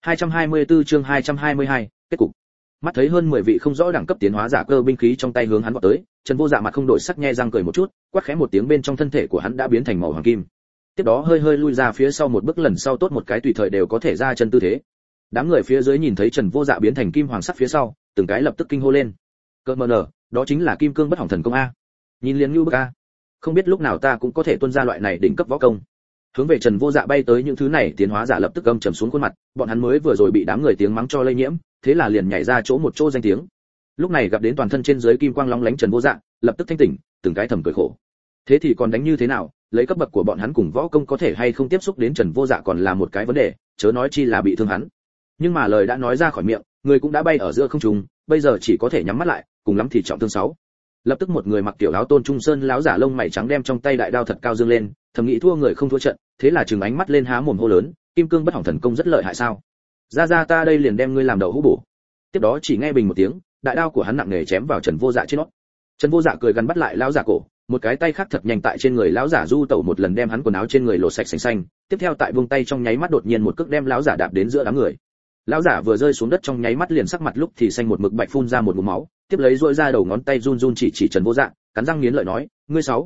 224 chương 222, kết cục. Mắt thấy hơn 10 vị không rõ đẳng cấp tiến hóa giả cơ binh khí trong tay hướng hắn vọt tới, Trần Vô Dạ mặt không đổi sắc nhe răng cười một chút, quát khẽ một tiếng bên trong thân thể của hắn đã biến thành màu hoàng kim. Tiếp đó hơi hơi lui ra phía sau một bước, lần sau tốt một cái tùy thời đều có thể ra chân tư thế. Đám người phía dưới nhìn thấy Trần Vô Dạ biến thành kim hoàng sắc phía sau, từng cái lập tức kinh hô lên. Cơ mờ nở, đó chính là kim cương bất hỏng thần công a. Nhìn liền như bức a. Không biết lúc nào ta cũng có thể tuân ra loại này đỉnh cấp võ công. Hướng về Trần Vô Dạ bay tới những thứ này tiến hóa giả lập tức gầm trầm xuống khuôn mặt, bọn hắn mới vừa rồi bị đám người tiếng mắng cho lây nhiễm, thế là liền nhảy ra chỗ một chỗ danh tiếng. Lúc này gặp đến toàn thân trên dưới kim quang long lánh Trần Vô Dạ, lập tức thanh tỉnh, từng cái thầm cười khổ. Thế thì còn đánh như thế nào, lấy cấp bậc của bọn hắn cùng võ công có thể hay không tiếp xúc đến Trần Vô Dạ còn là một cái vấn đề, chớ nói chi là bị thương hắn. Nhưng mà lời đã nói ra khỏi miệng, người cũng đã bay ở giữa không trung, bây giờ chỉ có thể nhắm mắt lại, cùng lắm thì trọng thương 6. Lập tức một người mặc tiểu áo tôn trung sơn lão giả lông mày trắng đem trong tay đại đao thật cao dương lên, thầm nghĩ thua người không thua trận, thế là trừng ánh mắt lên há mồm hô lớn, kim cương bất hỏng thần công rất lợi hại sao? Ra ta đây liền đem ngươi làm đậu hũ bổ. Tiếp đó chỉ nghe bình một tiếng, đại đao của hắn nặng nề chém vào Trần Vô Dạ trên nót. Trần Vô Dạ cười gắn bắt lại lão giả cổ, một cái tay khác thật nhanh tại trên người lão giả du tẩu một lần đem hắn quần áo trên người lột sạch sành xanh, tiếp theo tại vung tay trong nháy mắt đột nhiên một cước đem lão giả đạp đến giữa đám người. Lão giả vừa rơi xuống đất trong nháy mắt liền sắc mặt lúc thì xanh một mực bạch phun ra một ngụm máu, tiếp lấy duỗi ra đầu ngón tay run run chỉ Trần Vô Dạ, cắn răng nghiến lợi nói, ngươi sáu.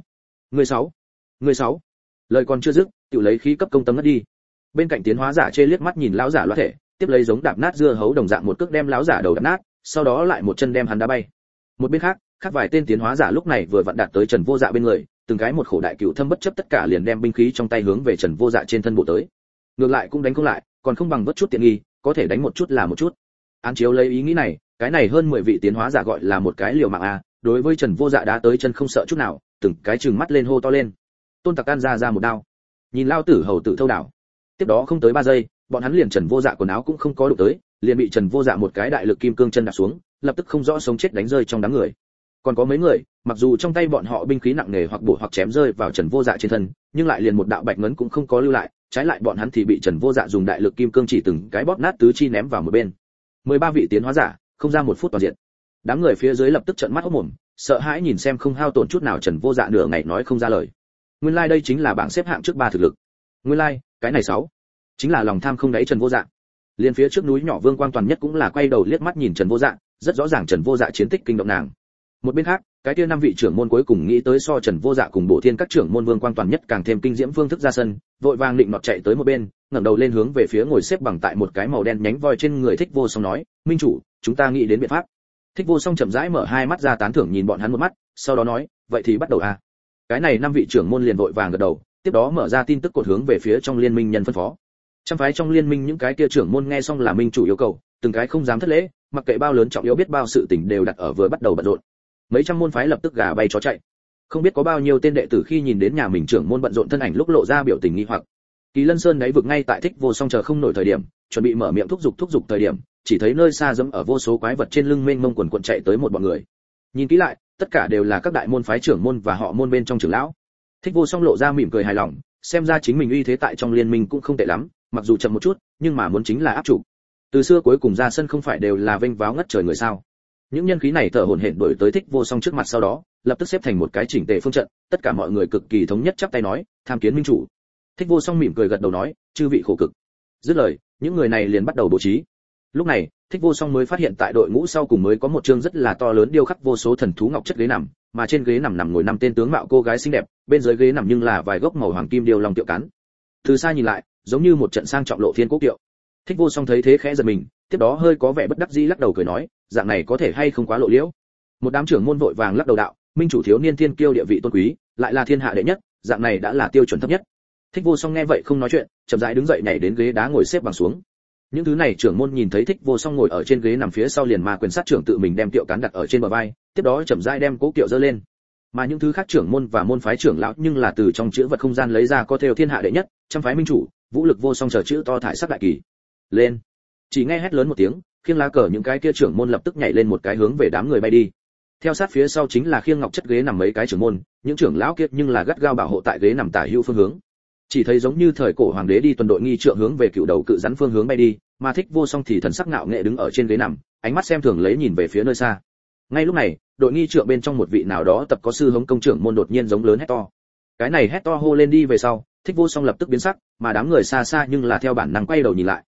Lời còn chưa dứt, tiểu lấy khí cấp công tâm ngất đi. Bên cạnh tiến hóa giả chê liếc mắt nhìn lão giả loát thể, tiếp lấy giống đạp nát dưa hấu đồng dạng một cước đem lão giả đầu đạp nát, sau đó lại một chân đem hắn đá bay. Một bên khác vài tên tiến hóa giả lúc này vừa vặn đạt tới Trần Vô Dạ bên người, từng cái một khổ đại cửu thâm bất chấp tất cả liền đem binh khí trong tay hướng về Trần Vô Dạ trên thân bộ tới. Ngược lại cũng đánh không lại, còn không bằng vất chút tiện nghi, có thể đánh một chút là một chút. Án chiếu lấy ý nghĩ này, cái này hơn 10 vị tiến hóa giả gọi là một cái liều mạng a, đối với Trần Vô Dạ đã tới chân không sợ chút nào, từng cái trừng mắt lên hô to lên. Tôn Tặc Can ra một đao. Nhìn lao tử hầu tử thâu đảo. Tiếp đó không tới 3 giây, bọn hắn liền Trần Vô Dạ quần áo cũng không có đụng tới, liền bị Trần Vô Dạ một cái đại lực kim cương chân đạp xuống, lập tức không rõ sống chết đánh rơi trong đám người. Còn có mấy người, mặc dù trong tay bọn họ binh khí nặng nề hoặc bổ hoặc chém rơi vào Trần Vô Dạ trên thân, nhưng lại liền một đạo bạch ngấn cũng không có lưu lại, trái lại bọn hắn thì bị Trần Vô Dạ dùng đại lực kim cương chỉ từng cái bóp nát tứ chi ném vào một bên. 13 vị tiến hóa giả, không ra một phút toàn diện. Đám người phía dưới lập tức trợn mắt hốt mồm, sợ hãi nhìn xem không hao tổn chút nào Trần Vô Dạ nửa ngày nói không ra lời. Nguyên lai đây chính là bảng xếp hạng trước 3 thực lực. Nguyên lai, cái này 6, chính là lòng tham không đáy Trần Vô Dạ. Liên phía trước núi nhỏ Vương Quang Toàn nhất cũng là quay đầu liếc mắt nhìn Trần Vô Dạ, rất rõ ràng Trần Vô Dạ chiến tích kinh động nàng. Một bên khác, cái kia 5 vị trưởng môn cuối cùng nghĩ tới so Trần Vô Dạ cùng Bổ Thiên các trưởng môn Vương Quang Toàn nhất càng thêm kinh diễm phương thức ra sân, vội vàng định nọt chạy tới một bên, ngẩng đầu lên hướng về phía ngồi xếp bằng tại một cái màu đen nhánh voi trên người Thích Vô Song nói, "Minh chủ, chúng ta nghĩ đến biện pháp." Thích Vô Song chậm rãi mở hai mắt ra tán thưởng nhìn bọn hắn một mắt, sau đó nói, "Vậy thì bắt đầu a." Cái này 5 vị trưởng môn liền vội vàng gật đầu, tiếp đó mở ra tin tức cột hướng về phía trong liên minh nhân phân phó. Trăm phái trong liên minh những cái kia trưởng môn nghe xong là minh chủ yêu cầu, từng cái không dám thất lễ, mặc kệ bao lớn trọng yếu biết bao sự tình đều đặt ở vừa bắt đầu bận rộn. Mấy trăm môn phái lập tức gà bay chó chạy. Không biết có bao nhiêu tên đệ tử khi nhìn đến nhà mình trưởng môn bận rộn thân ảnh lúc lộ ra biểu tình nghi hoặc. Kỳ Lân Sơn đáy vực ngay tại Thích Vô Song chờ không nổi thời điểm, chuẩn bị mở miệng thúc giục thời điểm, chỉ thấy nơi xa dẫm ở vô số quái vật trên lưng mênh mông quần quần chạy tới một bọn người. Nhìn kỹ lại, tất cả đều là các đại môn phái trưởng môn và họ môn bên trong trưởng lão. Thích Vô Song lộ ra mỉm cười hài lòng, xem ra chính mình uy thế tại trong liên minh cũng không tệ lắm, mặc dù chậm một chút, nhưng mà muốn chính là áp chủ. Từ xưa cuối cùng ra sân không phải đều là vênh váo ngất trời người sao? Những nhân khí này thở hổn hển đuổi tới Thích Vô Song trước mặt, sau đó lập tức xếp thành một cái chỉnh tề phương trận, tất cả mọi người cực kỳ thống nhất chắp tay nói, tham kiến minh chủ. Thích Vô Song mỉm cười gật đầu nói, chư vị khổ cực. Dứt lời, những người này liền bắt đầu bố trí. Lúc này, Thích Vô Song mới phát hiện tại đội ngũ sau cùng mới có một chương rất là to lớn điêu khắc vô số thần thú ngọc chất ghế nằm, mà trên ghế nằm ngồi 5 tên tướng mạo cô gái xinh đẹp, bên dưới ghế nằm nhưng là vài gốc màu hoàng kim điêu long tiểu cắn. Từ xa nhìn lại, giống như một trận sang trọng lộ thiên quốc kiệu. Thích Vô Song thấy thế khẽ giật mình, tiếp đó hơi có vẻ bất đắc dĩ lắc đầu cười nói, dạng này có thể hay không quá lộ liễu. Một đám trưởng môn vội vàng lắc đầu đạo, minh chủ thiếu niên thiên kiêu địa vị tôn quý, lại là thiên hạ đệ nhất, dạng này đã là tiêu chuẩn thấp nhất. Thích Vô Song nghe vậy không nói chuyện, chậm rãi đứng dậy nhảy đến ghế đá ngồi xếp bằng xuống. Những thứ này trưởng môn nhìn thấy Thích Vô Song ngồi ở trên ghế nằm phía sau liền ma quyền sát trưởng tự mình đem kiệu cán đặt ở trên bờ vai, tiếp đó chậm rãi đem cố kiệu giơ lên. Mà những thứ khác trưởng môn và môn phái trưởng lão nhưng là từ trong chữ vật không gian lấy ra có theo thiên hạ đệ nhất, trăm phái minh chủ, vũ lực vô song chờ chữ to thải sắc đại kỳ. Lên! Chỉ nghe hét lớn một tiếng, khiêng lá cờ những cái kia trưởng môn lập tức nhảy lên một cái hướng về đám người bay đi. Theo sát phía sau chính là khiêng ngọc chất ghế nằm mấy cái trưởng môn, những trưởng lão kia nhưng là gắt gao bảo hộ tại ghế nằm tả hữu phương hướng. Chỉ thấy giống như thời cổ hoàng đế đi tuần đội nghi trượng hướng về cựu đầu cự rắn phương hướng bay đi, mà Thích Vô Song thì thần sắc ngạo nghệ đứng ở trên ghế nằm, ánh mắt xem thường lấy nhìn về phía nơi xa. Ngay lúc này, đội nghi trượng bên trong một vị nào đó tập có sư hống công trưởng môn đột nhiên giống lớn hét to. Cái này hét to hô lên đi về sau, Thích Vô Song lập tức biến sắc, mà đám người xa xa nhưng là theo bản năng quay đầu nhìn lại.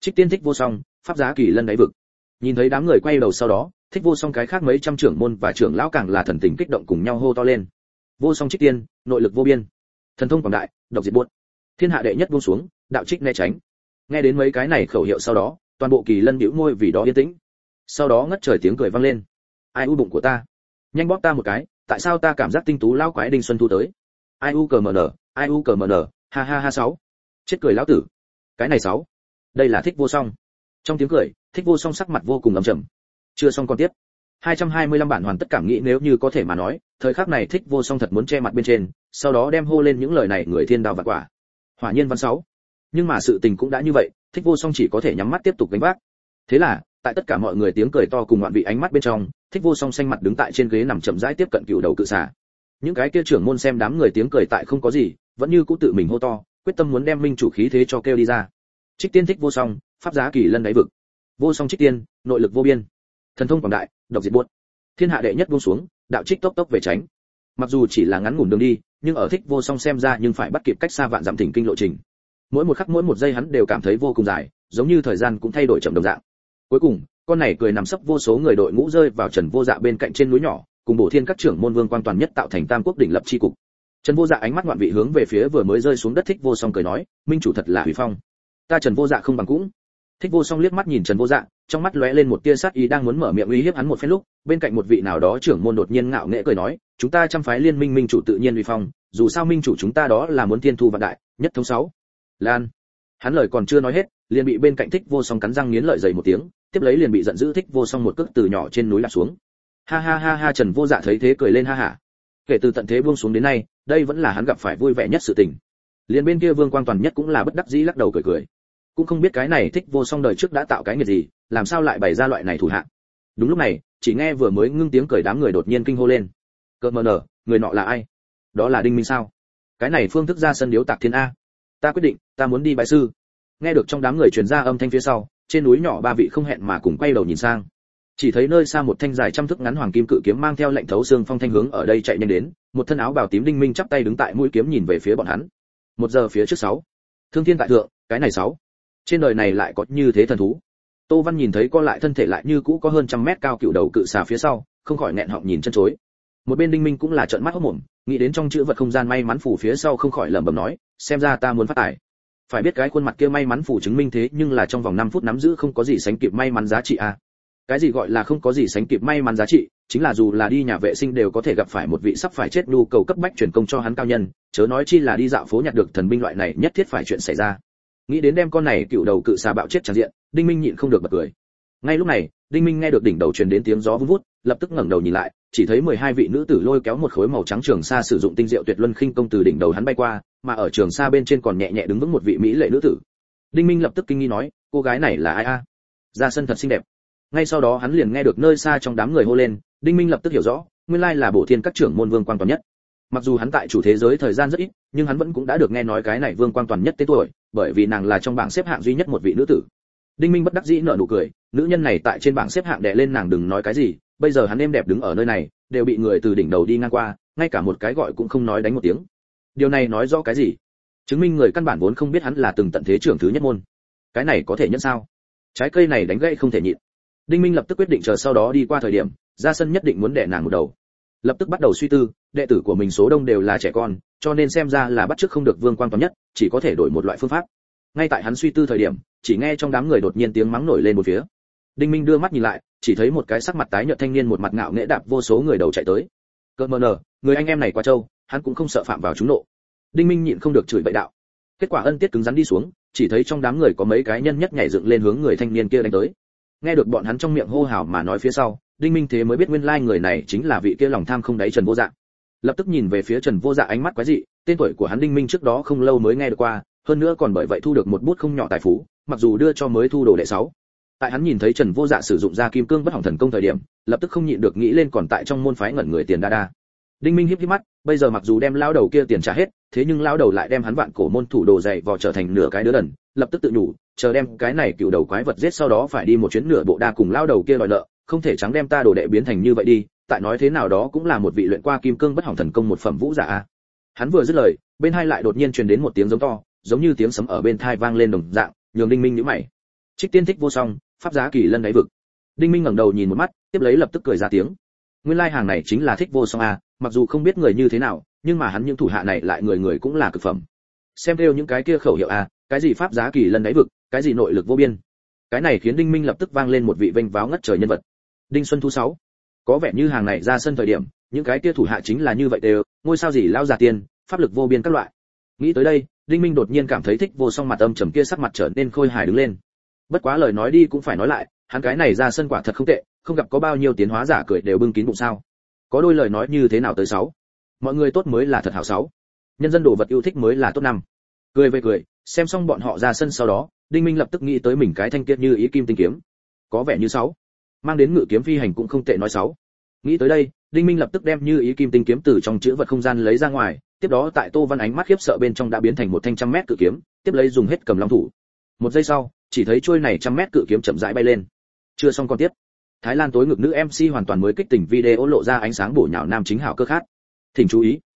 Trích tiên Thích Vô Song, pháp giá Kỳ Lân đáy vực. Nhìn thấy đám người quay đầu sau đó, Thích Vô Song cái khác mấy trăm trưởng môn và trưởng lão càng là thần tình kích động cùng nhau hô to lên. Vô Song Trích Tiên, nội lực vô biên, thần thông quảng đại, độc diệt buốt. Thiên hạ đệ nhất buông xuống, đạo trích né tránh. Nghe đến mấy cái này khẩu hiệu sau đó, toàn bộ Kỳ Lân bĩu môi vì đó yên tĩnh. Sau đó ngất trời tiếng cười vang lên. Ai u bụng của ta, nhanh bóp ta một cái, tại sao ta cảm giác tinh tú lão quái Đinh Xuân Thu tới. Ai u cờ mờ nở, ai u cờ mờ nở, ha ha ha sáu. Chết cười lão tử. Cái này sáu. Đây là Thích Vô Song. Trong tiếng cười, Thích Vô Song sắc mặt vô cùng ấm trầm. Chưa xong còn tiếp. 225 bản hoàn tất cảm nghĩ nếu như có thể mà nói, thời khắc này Thích Vô Song thật muốn che mặt bên trên, sau đó đem hô lên những lời này người thiên đao vạn quả. Hỏa nhiên văn 6. Nhưng mà sự tình cũng đã như vậy, Thích Vô Song chỉ có thể nhắm mắt tiếp tục gánh vác. Thế là, tại tất cả mọi người tiếng cười to cùng ngoạn vị ánh mắt bên trong, Thích Vô Song xanh mặt đứng tại trên ghế nằm chậm rãi tiếp cận cựu đầu cự xà. Những cái kia trưởng môn xem đám người tiếng cười tại không có gì, vẫn như cũ tự mình hô to, quyết tâm muốn đem minh chủ khí thế cho kêu đi ra. Trích tiên Thích Vô Song, pháp giá Kỳ Lân đáy vực. Vô Song Trích Tiên, nội lực vô biên, thần thông quảng đại, độc diệt buốt. Thiên hạ đệ nhất buông xuống, đạo trích tốc tốc về tránh. Mặc dù chỉ là ngắn ngủn đường đi, nhưng ở Thích Vô Song xem ra nhưng phải bắt kịp cách xa vạn dặm thỉnh kinh lộ trình. Mỗi một khắc mỗi một giây hắn đều cảm thấy vô cùng dài, giống như thời gian cũng thay đổi chậm đồng dạng. Cuối cùng, con này cười nằm sấp vô số người đội ngũ rơi vào Trần Vô Dạ bên cạnh trên núi nhỏ, cùng Bổ Thiên các trưởng môn Vương Quang toàn nhất tạo thành Tam Quốc đỉnh lập chi cục. Trần Vô Dạ ánh mắt ngoạn vị hướng về phía vừa mới rơi xuống đất Thích Vô Song cười nói, minh chủ thật là hủy phong. Ta Trần Vô Dạ không bằng cũng. Thích Vô Song liếc mắt nhìn Trần Vô Dạ, trong mắt lóe lên một tia sát ý đang muốn mở miệng uy hiếp hắn một phen lúc, bên cạnh một vị nào đó trưởng môn đột nhiên ngạo nghễ cười nói, chúng ta trăm phái liên minh minh chủ tự nhiên uy phong, dù sao minh chủ chúng ta đó là muốn thiên thu vạn đại, nhất thống sáu. Lan. Hắn lời còn chưa nói hết, liền bị bên cạnh Thích Vô Song cắn răng nghiến lợi dày một tiếng, tiếp lấy liền bị giận dữ Thích Vô Song một cước từ nhỏ trên núi lật xuống. Ha ha ha ha, Trần Vô Dạ thấy thế cười lên ha hả. Kể từ tận thế buông xuống đến nay, đây vẫn là hắn gặp phải vui vẻ nhất sự tình. Liền bên kia Vương Quang toàn nhất cũng là bất đắc dĩ lắc đầu cười cười. Cũng không biết cái này Thích Vô Song đời trước đã tạo cái nghiệp gì, làm sao lại bày ra loại này thủ hạ. Đúng lúc này, chỉ nghe vừa mới ngưng tiếng cười đám người đột nhiên kinh hô lên. Cợt mờ nở, người nọ là ai? Đó là Đinh Minh sao? Cái này phương thức ra sân điếu tạc thiên a. Ta quyết định, ta muốn đi bái sư. Nghe được trong đám người truyền ra âm thanh phía sau, trên núi nhỏ ba vị không hẹn mà cùng quay đầu nhìn sang. Chỉ thấy nơi xa một thanh dài trăm thước ngắn hoàng kim cự kiếm mang theo lệnh thấu xương phong thanh hướng ở đây chạy nhanh đến, một thân áo bào tím Đinh Minh chắp tay đứng tại mũi kiếm nhìn về phía bọn hắn. Một giờ phía trước sáu. Thương thiên tại thượng, cái này sáu. Trên đời này lại có như thế thần thú. Tô Văn nhìn thấy co lại thân thể lại như cũ có hơn trăm mét cao cựu đầu cự xà phía sau, không khỏi nghẹn họng nhìn chân chối. Một bên Đinh Minh cũng là trợn mắt hốt mồm, nghĩ đến trong chữ vật không gian may mắn phủ phía sau không khỏi lẩm bẩm nói, xem ra ta muốn phát tài. Phải biết cái khuôn mặt kia may mắn phủ chứng minh thế nhưng là trong vòng 5 phút nắm giữ không có gì sánh kịp may mắn giá trị a. Cái gì gọi là không có gì sánh kịp may mắn giá trị, chính là dù là đi nhà vệ sinh đều có thể gặp phải một vị sắp phải chết nhu cầu cấp bách truyền công cho hắn cao nhân, chớ nói chi là đi dạo phố nhặt được thần binh loại này nhất thiết phải chuyện xảy ra. Nghĩ đến đem con này cựu đầu cự xà bạo chết tràn diện, Đinh Minh nhịn không được bật cười. Ngay lúc này, Đinh Minh nghe được đỉnh đầu truyền đến tiếng gió vun vút, lập tức ngẩng đầu nhìn lại, chỉ thấy 12 vị nữ tử lôi kéo một khối màu trắng trường sa sử dụng tinh diệu tuyệt luân khinh công từ đỉnh đầu hắn bay qua, mà ở trường sa bên trên còn nhẹ nhẹ đứng vững một vị mỹ lệ nữ tử. Đinh Minh lập tức kinh nghi nói, cô gái này là ai a? Ra sân thật xinh đẹp. Ngay sau đó hắn liền nghe được nơi xa trong đám người hô lên, Đinh Minh lập tức hiểu rõ, nguyên lai là Bổ Thiên các trưởng môn Vương Quang toàn nhất. Mặc dù hắn tại chủ thế giới thời gian rất ít, nhưng hắn vẫn cũng đã được nghe nói cái này Vương Quang toàn nhất tên tuổi, bởi vì nàng là trong bảng xếp hạng duy nhất một vị nữ tử. Đinh Minh bất đắc dĩ nở nụ cười, nữ nhân này tại trên bảng xếp hạng đè lên nàng đừng nói cái gì, bây giờ hắn êm đẹp đứng ở nơi này, đều bị người từ đỉnh đầu đi ngang qua, ngay cả một cái gọi cũng không nói đánh một tiếng. Điều này nói rõ cái gì? Chứng minh người căn bản vốn không biết hắn là từng tận thế trưởng thứ nhất môn. Cái này có thể nhận sao? Trái cây này đánh gãy không thể nhịn. Đinh Minh lập tức quyết định chờ sau đó đi qua thời điểm, ra sân nhất định muốn đè nàng một đầu. Lập tức bắt đầu suy tư, đệ tử của mình số đông đều là trẻ con, cho nên xem ra là bắt chước không được Vương Quang toàn nhất, chỉ có thể đổi một loại phương pháp. Ngay tại hắn suy tư thời điểm, chỉ nghe trong đám người đột nhiên tiếng mắng nổi lên một phía. Đinh Minh đưa mắt nhìn lại, chỉ thấy một cái sắc mặt tái nhợt thanh niên một mặt ngạo nghễ đạp vô số người đầu chạy tới. Cơn mờ nở, người anh em này quá trâu, hắn cũng không sợ phạm vào chúng nộ. Đinh Minh nhịn không được chửi bậy đạo. Kết quả ân tiết cứng rắn đi xuống, chỉ thấy trong đám người có mấy cái nhân nhất nhảy dựng lên hướng người thanh niên kia đánh tới. Nghe được bọn hắn trong miệng hô hào mà nói phía sau, Đinh Minh thế mới biết nguyên lai người này chính là vị kia lòng tham không đáy Trần Vô Dạ. Lập tức nhìn về phía Trần Vô Dạ ánh mắt quái dị, tên tuổi của hắn Đinh Minh trước đó không lâu mới nghe được qua, hơn nữa còn bởi vậy thu được một bút không nhỏ tài phú, mặc dù đưa cho mới thu đồ đệ 6. Tại hắn nhìn thấy Trần Vô Dạ sử dụng ra kim cương bất hỏng thần công thời điểm, lập tức không nhịn được nghĩ lên còn tại trong môn phái ngẩn người tiền đa đa. Đinh Minh híp híp mắt, bây giờ mặc dù đem lão đầu kia tiền trả hết, thế nhưng lão đầu lại đem hắn vạn cổ môn thủ đồ dày vò trở thành nửa cái đứa đần, lập tức tự nhủ, chờ đem cái này cựu đầu quái vật giết sau đó phải đi một chuyến nửa bộ đa cùng lão đầu kia đòi nợ, không thể trắng đem ta đồ đệ biến thành như vậy đi, tại nói thế nào đó cũng là một vị luyện qua kim cương bất hỏng thần công một phẩm vũ giả a. Hắn vừa dứt lời, bên hai lại đột nhiên truyền đến một tiếng giống to, giống như tiếng sấm ở bên tai vang lên đồng dạng, nhường Đinh Minh nhíu mày. Trích tiên Thích Vô Song, pháp giá kỳ lân đáy vực. Đinh Minh ngẩng đầu nhìn một mắt, tiếp lấy lập tức cười ra tiếng. Nguyên lai hàng này chính là Thích Vô Song à, mặc dù không biết người như thế nào, nhưng mà hắn những thủ hạ này lại người người cũng là cực phẩm. Xem theo những cái kia khẩu hiệu à, cái gì pháp giá kỳ lân đáy vực, cái gì nội lực vô biên. Cái này khiến Đinh Minh lập tức vang lên một vị vênh váo ngất trời nhân vật. Đinh Xuân Thu 6. Có vẻ như hàng này ra sân thời điểm, những cái kia thủ hạ chính là như vậy đều, ngôi sao gì lao giả tiền, pháp lực vô biên các loại. Nghĩ tới đây, Đinh Minh đột nhiên cảm thấy Thích Vô Song mặt âm trầm kia sắc mặt trở nên khôi hài đứng lên. Bất quá lời nói đi cũng phải nói lại, hắn cái này ra sân quả thật không tệ, không gặp có bao nhiêu tiến hóa giả cười đều bưng kín bụng sao. Có đôi lời nói như thế nào tới 6. Mọi người tốt mới là thật hảo 6. Nhân dân đồ vật yêu thích mới là tốt 5. Cười về cười, xem xong bọn họ ra sân sau đó, Đinh Minh lập tức nghĩ tới mình cái thanh kiệt như ý kim tinh kiếm. Có vẻ như 6. Mang đến ngự kiếm phi hành cũng không tệ nói 6. Nghĩ tới đây, Đinh Minh lập tức đem như ý kim tinh kiếm từ trong chữ vật không gian lấy ra ngoài, tiếp đó tại Tô Văn ánh mắt khiếp sợ bên trong đã biến thành một thanh 100 mét cự kiếm, tiếp lấy dùng hết cầm long thủ. Một giây sau, chỉ thấy chuôi này 100 mét cự kiếm chậm rãi bay lên. Chưa xong con tiếp. Thái Lan tối ngực nữ MC hoàn toàn mới kích tỉnh video lộ ra ánh sáng bổ nhào nam chính hảo cơ khát. Thỉnh chú ý.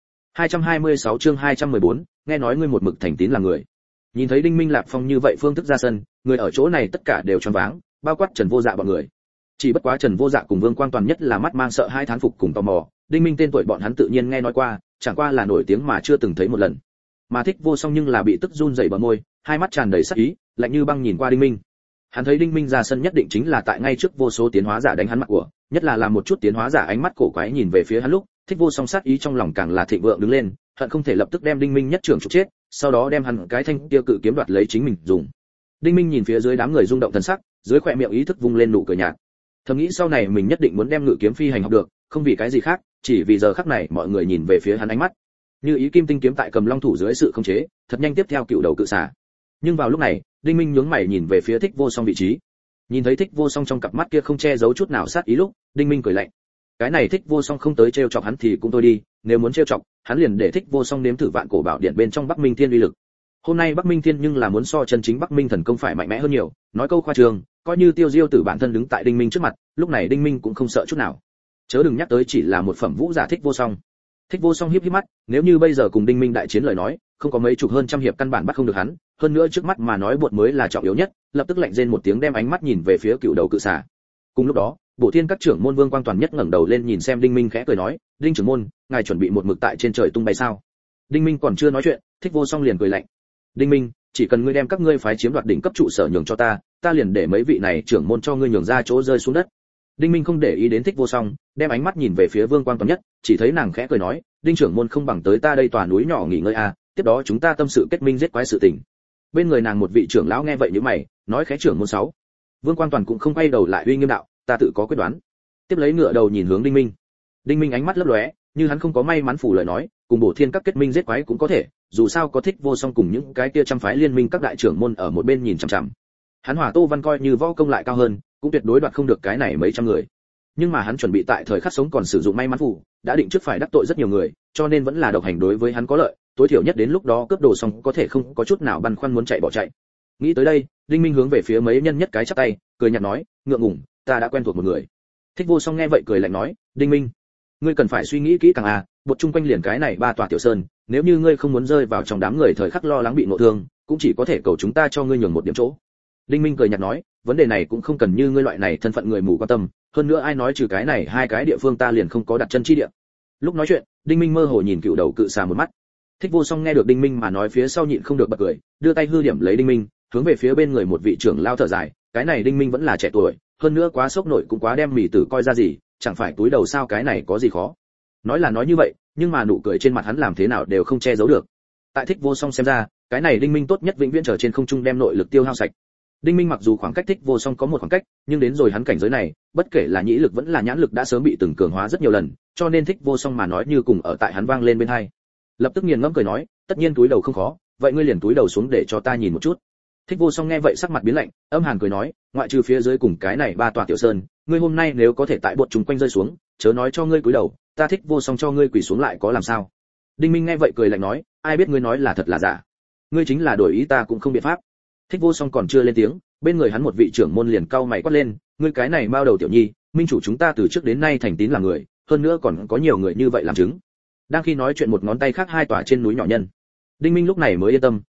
226 chương 214, nghe nói ngươi một mực thành tín là người. Nhìn thấy Đinh Minh Lạc Phong như vậy phương thức ra sân, người ở chỗ này tất cả đều choáng váng, bao quát Trần Vô Dạ bọn người. Chỉ bất quá Trần Vô Dạ cùng Vương Quang Toàn nhất là mắt mang sợ hai thán phục cùng tò mò, Đinh Minh tên tuổi bọn hắn tự nhiên nghe nói qua, chẳng qua là nổi tiếng mà chưa từng thấy một lần. Mà Thích Vô Song nhưng là bị tức run rẩy bờ môi, hai mắt tràn đầy sắc ý, lạnh như băng nhìn qua Đinh Minh. Hắn thấy Đinh Minh ra sân nhất định chính là tại ngay trước vô số tiến hóa giả đánh hắn mặt của, nhất là làm một chút tiến hóa giả ánh mắt cổ quái nhìn về phía hắn lúc, Thích Vô Song sát ý trong lòng càng là thịnh vượng đứng lên, hận không thể lập tức đem Đinh Minh nhất trưởng trục chết, sau đó đem hắn cái thanh tiêu cự kiếm đoạt lấy chính mình dùng. Đinh Minh nhìn phía dưới đám người rung động thần sắc, dưới khóe miệng ý thức vung lên nụ cười nhạt. Thầm nghĩ sau này mình nhất định muốn đem ngự kiếm phi hành học được, không vì cái gì khác, chỉ vì giờ khắc này mọi người nhìn về phía hắn ánh mắt. Như ý kim tinh kiếm tại cầm long thủ dưới sự khống chế, thật nhanh tiếp theo cựu đầu cự xà. Nhưng vào lúc này, Đinh Minh nhướng mày nhìn về phía Thích Vô Song vị trí. Nhìn thấy Thích Vô Song trong cặp mắt kia không che giấu chút nào sát ý lúc, Đinh Minh cười lạnh. Cái này Thích Vô Song không tới trêu chọc hắn thì cũng thôi đi, nếu muốn trêu chọc, hắn liền để Thích Vô Song nếm thử vạn cổ bảo điện bên trong Bắc Minh Thiên uy lực. Hôm nay Bắc Minh Thiên nhưng là muốn so chân chính Bắc Minh thần công phải mạnh mẽ hơn nhiều, nói câu khoa trương, coi như Tiêu Diêu Tử bản thân đứng tại Đinh Minh trước mặt, lúc này Đinh Minh cũng không sợ chút nào. Chớ đừng nhắc tới chỉ là một phẩm vũ giả Thích Vô Song. Thích Vô Song híp híp mắt, nếu như bây giờ cùng Đinh Minh đại chiến lời nói, không có mấy chục hơn trăm hiệp căn bản bắt không được hắn, hơn nữa trước mắt mà nói buột mới là trọng yếu nhất, lập tức lạnh rên một tiếng đem ánh mắt nhìn về phía cựu đầu cự xà. Cùng lúc đó, Bổ Thiên các trưởng môn Vương Quang Toàn nhất ngẩng đầu lên nhìn xem Đinh Minh khẽ cười nói, "Đinh trưởng môn, ngài chuẩn bị một mực tại trên trời tung bay sao?" Đinh Minh còn chưa nói chuyện, Thích Vô Song liền cười lạnh. "Đinh Minh, chỉ cần ngươi đem các ngươi phái chiếm đoạt đỉnh cấp trụ sở nhường cho ta, ta liền để mấy vị này trưởng môn cho ngươi nhường ra chỗ rơi xuống đất." Đinh Minh không để ý đến Thích Vô Song, đem ánh mắt nhìn về phía Vương Quang Toàn nhất, chỉ thấy nàng khẽ cười nói, "Đinh trưởng môn không bằng tới ta đây tòa núi nhỏ nghỉ ngơi a, tiếp đó chúng ta tâm sự kết minh giết quái sự tình." Bên người nàng một vị trưởng lão nghe vậy nhíu mày, nói khẽ trưởng môn 6. Vương Quang Toàn cũng không quay đầu lại uy nghiêm đạo, "Ta tự có quyết đoán." Tiếp lấy ngựa đầu nhìn hướng Đinh Minh. Đinh Minh ánh mắt lấp lóe, như hắn không có may mắn phủ lời nói, cùng Bổ Thiên các kết minh giết quái cũng có thể, dù sao có Thích Vô Song cùng những cái kia trăm phái liên minh các đại trưởng môn ở một bên nhìn chằm chằm. Hắn Hỏa Tô Văn coi như võ công lại cao hơn, cũng tuyệt đối đoạt không được cái này mấy trăm người. Nhưng mà hắn chuẩn bị tại thời khắc sống còn sử dụng may mắn phủ, đã định trước phải đắc tội rất nhiều người, cho nên vẫn là độc hành đối với hắn có lợi, tối thiểu nhất đến lúc đó cướp đồ xong có thể không có chút nào băn khoăn muốn chạy bỏ chạy. Nghĩ tới đây, Đinh Minh hướng về phía mấy nhân nhất cái chắp tay, cười nhạt nói, "Ngượng ngùng, ta đã quen thuộc một người." Thích Vô Song nghe vậy cười lạnh nói, "Đinh Minh, ngươi cần phải suy nghĩ kỹ càng à, bột chung quanh liền cái này ba tòa tiểu sơn, nếu như ngươi không muốn rơi vào trong đám người thời khắc lo lắng bị ngộ thương, cũng chỉ có thể cầu chúng ta cho ngươi nhường một điểm chỗ." Đinh Minh cười nhạt nói, "Vấn đề này cũng không cần như ngươi loại này thân phận người mù quan tâm, hơn nữa ai nói trừ cái này hai cái địa phương ta liền không có đặt chân chi địa." Lúc nói chuyện, Đinh Minh mơ hồ nhìn cựu đầu cự xà một mắt. Thích Vô Song nghe được Đinh Minh mà nói phía sau nhịn không được bật cười, đưa tay hư điểm lấy Đinh Minh, hướng về phía bên người một vị trưởng lao thở dài, cái này Đinh Minh vẫn là trẻ tuổi, hơn nữa quá sốc nổi cũng quá đem mỉ tử coi ra gì, chẳng phải túi đầu sao, cái này có gì khó. Nói là nói như vậy, nhưng mà nụ cười trên mặt hắn làm thế nào đều không che giấu được. Tại Thích Vô Song xem ra, cái này Đinh Minh tốt nhất vĩnh viễn trở trên không trung đem nội lực tiêu hao sạch. Đinh Minh mặc dù khoảng cách Thích Vô Song có một khoảng cách, nhưng đến rồi hắn cảnh giới này, bất kể là nhĩ lực vẫn là nhãn lực đã sớm bị từng cường hóa rất nhiều lần, cho nên Thích Vô Song mà nói như cùng ở tại hắn vang lên bên tai. Lập tức nghiền ngẫm cười nói, "Tất nhiên túi đầu không khó, vậy ngươi liền túi đầu xuống để cho ta nhìn một chút." Thích Vô Song nghe vậy sắc mặt biến lạnh, âm hàn cười nói, "Ngoại trừ phía dưới cùng cái này ba tòa tiểu sơn, ngươi hôm nay nếu có thể tại bột chúng quanh rơi xuống, chớ nói cho ngươi cúi đầu, ta Thích Vô Song cho ngươi quỳ xuống lại có làm sao?" Đinh Minh nghe vậy cười lạnh nói, "Ai biết ngươi nói là thật là giả? Ngươi chính là đổi ý ta cũng không biện pháp." Thích Vô Song còn chưa lên tiếng, bên người hắn một vị trưởng môn liền cau mày quát lên, "Ngươi cái này mao đầu tiểu nhi, minh chủ chúng ta từ trước đến nay thành tín là người, hơn nữa còn có nhiều người như vậy làm chứng." Đang khi nói chuyện một ngón tay khác hai tòa trên núi nhỏ nhân. Đinh Minh lúc này mới yên tâm,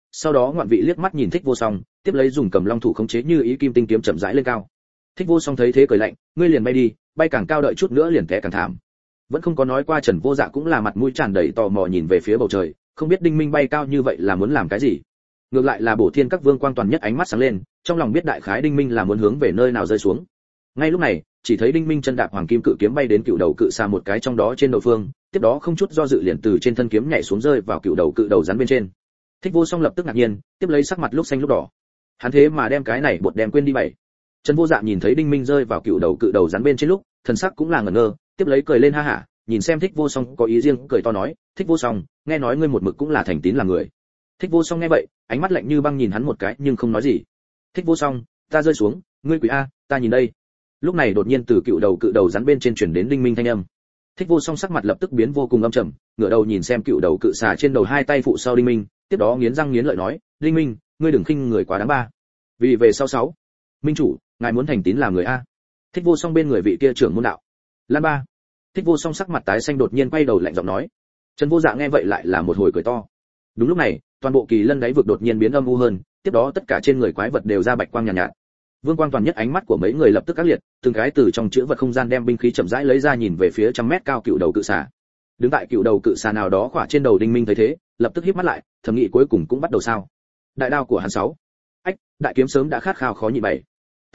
sau đó ngoạn vị liếc mắt nhìn Thích Vô Song, tiếp lấy dùng cầm long thủ khống chế như ý kim tinh kiếm chậm rãi lên cao. Thích Vô Song thấy thế cười lạnh, ngươi liền bay đi, bay càng cao đợi chút nữa liền té càng thảm. Vẫn không có nói qua, Trần Vô Dạ cũng là mặt mũi tràn đầy tò mò nhìn về phía bầu trời, không biết Đinh Minh bay cao như vậy là muốn làm cái gì. Ngược lại là Bổ Thiên các Vương Quang Toàn nhất ánh mắt sáng lên, trong lòng biết đại khái Đinh Minh là muốn hướng về nơi nào rơi xuống. Ngay lúc này, chỉ thấy Đinh Minh chân đạp hoàng kim cự kiếm bay đến cựu đầu cự xà một cái trong đó trên đầu phương, tiếp đó không chút do dự liền từ trên thân kiếm nhảy xuống rơi vào cựu đầu cự đầu rắn bên trên. Thích Vô Song lập tức ngạc nhiên, tiếp lấy sắc mặt lúc xanh lúc đỏ. Hắn thế mà đem cái này bột đem quên đi vậy. Trần Vô Dạ nhìn thấy Đinh Minh rơi vào cựu đầu cự đầu rắn bên trên lúc, thần sắc cũng là ngẩn ngơ, tiếp lấy cười lên ha hả, nhìn xem Thích Vô Song có ý riêng, cười to nói, Thích Vô Song, nghe nói ngươi một mực cũng là thành tín là người. Thích Vô Song nghe vậy, ánh mắt lạnh như băng nhìn hắn một cái nhưng không nói gì. Thích Vô Song, ta rơi xuống, ngươi quỷ a, ta nhìn đây. Lúc này đột nhiên từ cựu đầu rắn bên trên truyền đến Đinh Minh thanh âm. Thích Vô Song sắc mặt lập tức biến vô cùng âm trầm, ngửa đầu nhìn xem cựu đầu cự xà trên đầu hai tay phụ sau Đinh Minh, tiếp đó nghiến răng nghiến lợi nói, Đinh Minh, ngươi đừng khinh người quá đáng ba. Vì về sau 6. Minh chủ, ngài muốn thành tín làm người a. Thích Vô Song bên người vị kia trưởng môn đạo. Lan ba. Thích Vô Song sắc mặt tái xanh đột nhiên quay đầu lạnh giọng nói. Trần Vô Dạ nghe vậy lại là một hồi cười to. Đúng lúc này, toàn bộ kỳ lân đáy vực đột nhiên biến âm u hơn, tiếp đó tất cả trên người quái vật đều ra bạch quang nhàn nhạt. Vương Quang Toàn nhất ánh mắt của mấy người lập tức ác liệt, từng cái từ trong chữ vật không gian đem binh khí chậm rãi lấy ra nhìn về phía trăm mét cao cựu đầu cự xà. Đứng tại cựu đầu cự xà nào đó khỏa trên đầu Đinh Minh thấy thế, lập tức híp mắt lại, thầm nghĩ cuối cùng cũng bắt đầu sao. Đại đao của hắn 6. Ách, đại kiếm sớm đã khát khao khó nhịn 7.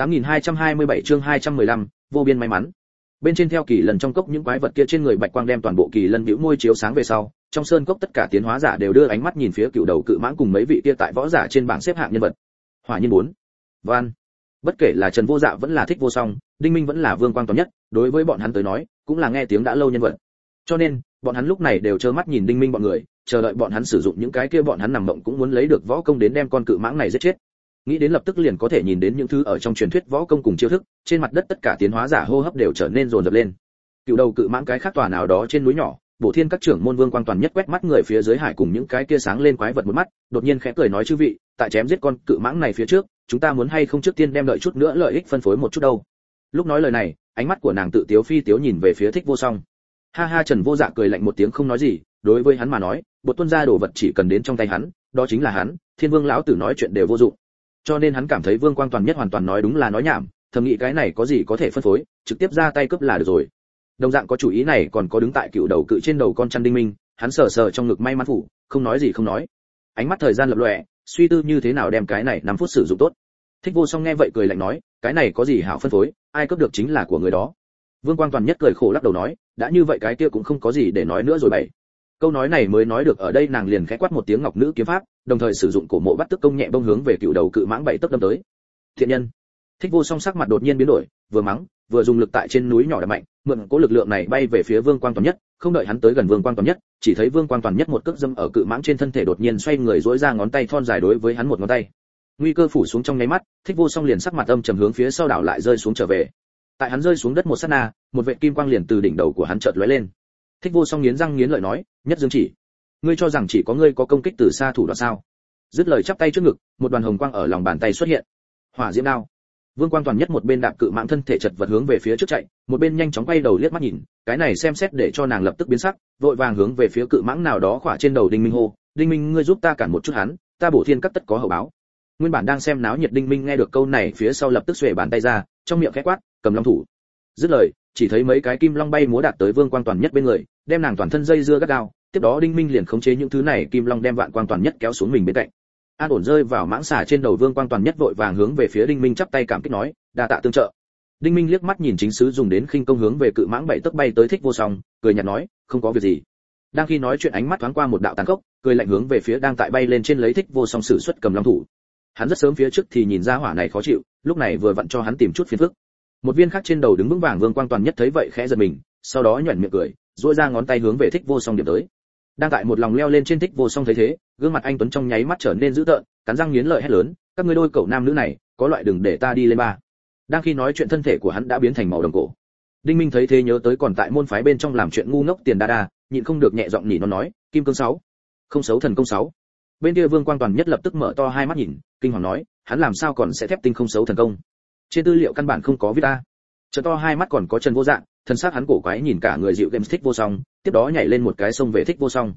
8227 chương 215, vô biên may mắn. Bên trên theo kỳ lần trong cốc những quái vật kia trên người bạch quang đem toàn bộ kỳ lân bĩu môi chiếu sáng về sau, trong sơn cốc tất cả tiến hóa giả đều đưa ánh mắt nhìn phía cựu đầu cự mãng cùng mấy vị kia tại võ giả trên bảng xếp hạng nhân vật. Hỏa Nhiên 4. Van. Bất kể là Trần Vô Dạ vẫn là Thích Vô Song, Đinh Minh vẫn là Vương Quang Toàn nhất, đối với bọn hắn tới nói, cũng là nghe tiếng đã lâu nhân vật. Cho nên, bọn hắn lúc này đều trơ mắt nhìn Đinh Minh bọn người, chờ đợi bọn hắn sử dụng những cái kia bọn hắn nằm mộng cũng muốn lấy được võ công đến đem con cự mãng này giết chết. Nghĩ đến lập tức liền có thể nhìn đến những thứ ở trong truyền thuyết võ công cùng chiêu thức, trên mặt đất tất cả tiến hóa giả hô hấp đều trở nên dồn dập lên. Cựu đầu cự mãng cái khác tòa nào đó trên núi nhỏ, Bổ Thiên các trưởng môn Vương Quang Toàn nhất quét mắt người phía dưới hải cùng những cái kia sáng lên quái vật một mắt, đột nhiên khẽ cười nói, chư vị, tại chém giết con cự mãng này phía trước, chúng ta muốn hay không trước tiên đem đợi chút nữa lợi ích phân phối một chút đâu. Lúc nói lời này, ánh mắt của nàng tự tiếu phi tiếu nhìn về phía Thích Vô Song. Ha ha, Trần Vô Dạ cười lạnh một tiếng không nói gì, đối với hắn mà nói, bột tuân ra đồ vật chỉ cần đến trong tay hắn, đó chính là hắn, Thiên Vương lão tử nói chuyện đều vô dụng. Cho nên hắn cảm thấy Vương Quang Toàn nhất hoàn toàn nói đúng là nói nhảm, thầm nghĩ cái này có gì có thể phân phối, trực tiếp ra tay cướp là được rồi. Đồng dạng có chủ ý này còn có đứng tại cựu đầu cự trên đầu con chăn Đinh Minh, hắn sờ sờ trong ngực may mắn phủ, không nói gì không nói. Ánh mắt thời gian lập lòe, suy tư như thế nào đem cái này 5 phút sử dụng tốt. Thích Vô Song nghe vậy cười lạnh nói, cái này có gì hảo phân phối, ai cướp được chính là của người đó. Vương Quang Toàn nhất cười khổ lắc đầu nói, đã như vậy cái kia cũng không có gì để nói nữa rồi bảy. Câu nói này mới nói được ở đây nàng liền khẽ quát một tiếng ngọc nữ kiếm pháp, đồng thời sử dụng cổ mộ bắt tức công nhẹ bông hướng về cựu đầu cự mãng 7 tấc đâm tới. Thiện nhân. Thích Vô Song sắc mặt đột nhiên biến đổi, vừa mắng, vừa dùng lực tại trên núi nhỏ đập mạnh, mượn cố lực lượng này bay về phía Vương Quang Toàn nhất, không đợi hắn tới gần Vương Quang Toàn nhất, chỉ thấy Vương Quang Toàn nhất một cước dâm ở cự mãng trên thân thể đột nhiên xoay người duỗi ra ngón tay thon dài đối với hắn một ngón tay. Nguy cơ phủ xuống trong nháy mắt, Thích Vô Song liền sắc mặt âm trầm hướng phía sau đảo lại rơi xuống trở về. Tại hắn rơi xuống đất một sát na, một vệt kim quang liền từ đỉnh đầu của hắn chợt lóe lên. Thích Vô Song nghiến răng nghiến lợi nói, nhất dương chỉ, ngươi cho rằng chỉ có ngươi có công kích từ xa thủ đoạn sao? Dứt lời chắp tay trước ngực, một đoàn hồng quang ở lòng bàn tay xuất hiện. Hỏa diễm đao. Vương Quang Toàn nhất một bên đạp cự mãng thân thể chật vật hướng về phía trước chạy, một bên nhanh chóng quay đầu liếc mắt nhìn, cái này xem xét để cho nàng lập tức biến sắc, vội vàng hướng về phía cự mãng nào đó khỏa trên đầu Đinh Minh hô, Đinh Minh ngươi giúp ta cản một chút hắn, ta Bổ Thiên các tất có hậu báo. Nguyên bản đang xem náo nhiệt Đinh Minh nghe được câu này phía sau lập tức xuề bàn tay ra, trong miệng khẽ quát, cầm long thủ. Dứt lời, chỉ thấy mấy cái kim long bay múa đạt tới Vương Quang Toàn nhất bên người, đem nàng toàn thân dây dưa gắt gao, tiếp đó Đinh Minh liền khống chế những thứ này kim long đem Vạn Quang Toàn nhất kéo xuống mình bên cạnh. An ổn rơi vào mãng xà trên đầu Vương Quang Toàn nhất vội vàng hướng về phía Đinh Minh chắp tay cảm kích nói, đa tạ tương trợ. Đinh Minh liếc mắt nhìn chính sứ dùng đến khinh công hướng về cự mãng 7 tấc bay tới Thích Vô Song, cười nhạt nói, không có việc gì. Đang khi nói chuyện ánh mắt thoáng qua một đạo tàn khốc, cười lạnh hướng về phía đang tại bay lên trên lấy Thích Vô Song sử xuất cầm long thủ. Hắn rất sớm phía trước thì nhìn ra hỏa này khó chịu, lúc này vừa vặn cho hắn tìm chút phiền phức. Một viên khác trên đầu đứng vững vàng Vương Quang Toàn nhất thấy vậy khẽ giật mình, sau đó nhuyễn miệng cười, duỗi ra ngón tay hướng về Thích Vô Song điểm tới. Đang tại một lòng leo lên trên Thích Vô Song thấy thế, gương mặt anh tuấn trong nháy mắt trở nên dữ tợn, cắn răng nghiến lợi hét lớn, các ngươi đôi cậu nam nữ này, có loại đừng để ta đi lên ba. Đang khi nói chuyện thân thể của hắn đã biến thành màu đồng cổ. Đinh Minh thấy thế nhớ tới còn tại môn phái bên trong làm chuyện ngu ngốc tiền đa đa, nhịn không được nhẹ giọng nhỉ nó nói, kim cương 6, không xấu thần công 6. Bên kia Vương Quang Toàn nhất lập tức mở to hai mắt nhìn, kinh hoàng nói, hắn làm sao còn sẽ thép tinh không xấu thần công? Trên tư liệu căn bản không có viết a. Trợ to hai mắt còn có Trần Vô Dạ, thân xác hắn cổ quái nhìn cả người dịu game Thích Vô Song, tiếp đó nhảy lên một cái xông về Thích Vô Song.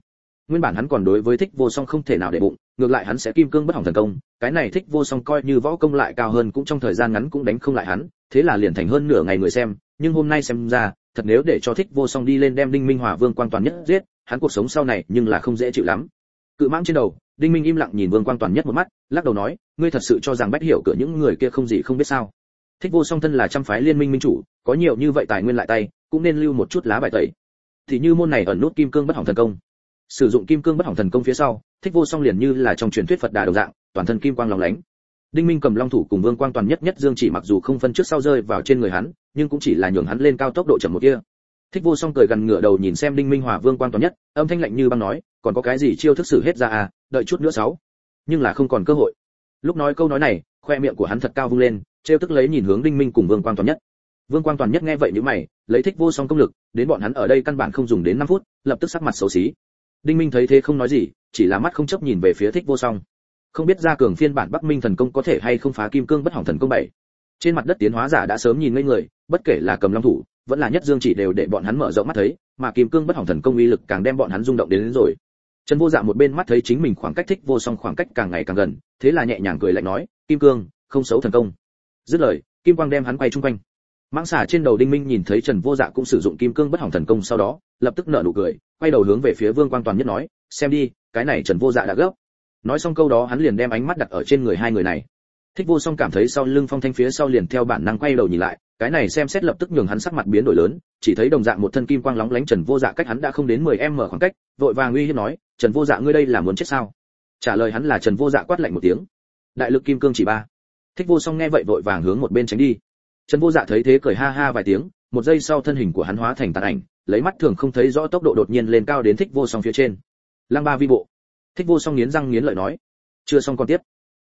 Nguyên bản hắn còn đối với Thích Vô Song không thể nào để bụng, ngược lại hắn sẽ kim cương bất hỏng thần công, cái này Thích Vô Song coi như võ công lại cao hơn cũng trong thời gian ngắn cũng đánh không lại hắn, thế là liền thành hơn nửa ngày người xem, nhưng hôm nay xem ra, thật nếu để cho Thích Vô Song đi lên đem Đinh Minh Hòa Vương Quang Toàn Nhất giết, hắn cuộc sống sau này nhưng là không dễ chịu lắm. Cự mãng trên đầu, Đinh Minh im lặng nhìn Vương Quang Toàn Nhất một mắt, lắc đầu nói, ngươi thật sự cho rằng Bách Hiểu cửa những người kia không gì không biết sao? Thích Vô Song thân là trăm phái liên minh minh chủ, có nhiều như vậy tài nguyên lại tay, cũng nên lưu một chút lá bài tẩy. Thì như môn này ẩn nút kim cương bất hỏng thần công. Sử dụng kim cương bất hỏng thần công phía sau, Thích Vô Song liền như là trong truyền thuyết Phật Đà đồng dạng, toàn thân kim quang lóng lánh. Đinh Minh cầm long thủ cùng Vương Quang Toàn Nhất dương chỉ mặc dù không phân trước sau rơi vào trên người hắn, nhưng cũng chỉ là nhường hắn lên cao tốc độ chậm một kia. Thích Vô Song cười gần ngửa đầu nhìn xem Đinh Minh Hòa Vương Quang Toàn Nhất, âm thanh lạnh như băng nói, còn có cái gì chiêu thức sử hết ra à, đợi chút nữa sáu. Nhưng là không còn cơ hội. Lúc nói câu nói này, khoe miệng của hắn thật cao vung lên, trêu tức lấy nhìn hướng Đinh Minh cùng Vương Quang Toàn Nhất. Vương Quang Toàn Nhất nghe vậy nhíu mày, lấy Thích Vô Song công lực, đến bọn hắn ở đây căn bản không dùng đến 5 phút, lập tức sắc mặt xấu xí. Đinh Minh thấy thế không nói gì, chỉ là mắt không chấp nhìn về phía Thích Vô Song. Không biết gia cường phiên bản Bắc Minh thần công có thể hay không phá kim cương bất hỏng thần công 7. Trên mặt đất tiến hóa giả đã sớm nhìn ngây người, bất kể là cầm long thủ, vẫn là nhất dương chỉ đều để bọn hắn mở rộng mắt thấy, mà kim cương bất hỏng thần công uy lực càng đem bọn hắn rung động đến rồi. Trần Vô Dạ một bên mắt thấy chính mình khoảng cách Thích Vô Song khoảng cách càng ngày càng gần, thế là nhẹ nhàng cười lạnh nói, kim cương, không xấu thần công. Dứt lời, kim quang đem hắn quay trung quanh. Mãng xà trên đầu Đinh Minh nhìn thấy Trần Vô Dạ cũng sử dụng kim cương bất hỏng thần công sau đó, lập tức nở nụ cười, quay đầu hướng về phía Vương Quang Toàn Nhất nói, xem đi, cái này Trần Vô Dạ đã gấp. Nói xong câu đó hắn liền đem ánh mắt đặt ở trên người hai người này. Thích Vô Song cảm thấy sau lưng Phong Thanh phía sau liền theo bản năng quay đầu nhìn lại, cái này xem xét lập tức nhường hắn sắc mặt biến đổi lớn, chỉ thấy đồng dạng một thân kim quang lóng lánh Trần Vô Dạ cách hắn đã không đến 10m khoảng cách, vội vàng uy hiếp nói, Trần Vô Dạ ngươi đây là muốn chết sao? Trả lời hắn là Trần Vô Dạ quát lạnh một tiếng, đại lực kim cương chỉ 3. Thích Vô Song nghe vậy vội vàng hướng một bên tránh đi. Trần Vô Dạ thấy thế cười ha ha vài tiếng, một giây sau thân hình của hắn hóa thành tàn ảnh, lấy mắt thường không thấy rõ tốc độ đột nhiên lên cao đến Thích Vô Song phía trên. Lăng ba vi bộ. Thích Vô Song nghiến răng nghiến lợi nói. Chưa xong còn tiếp.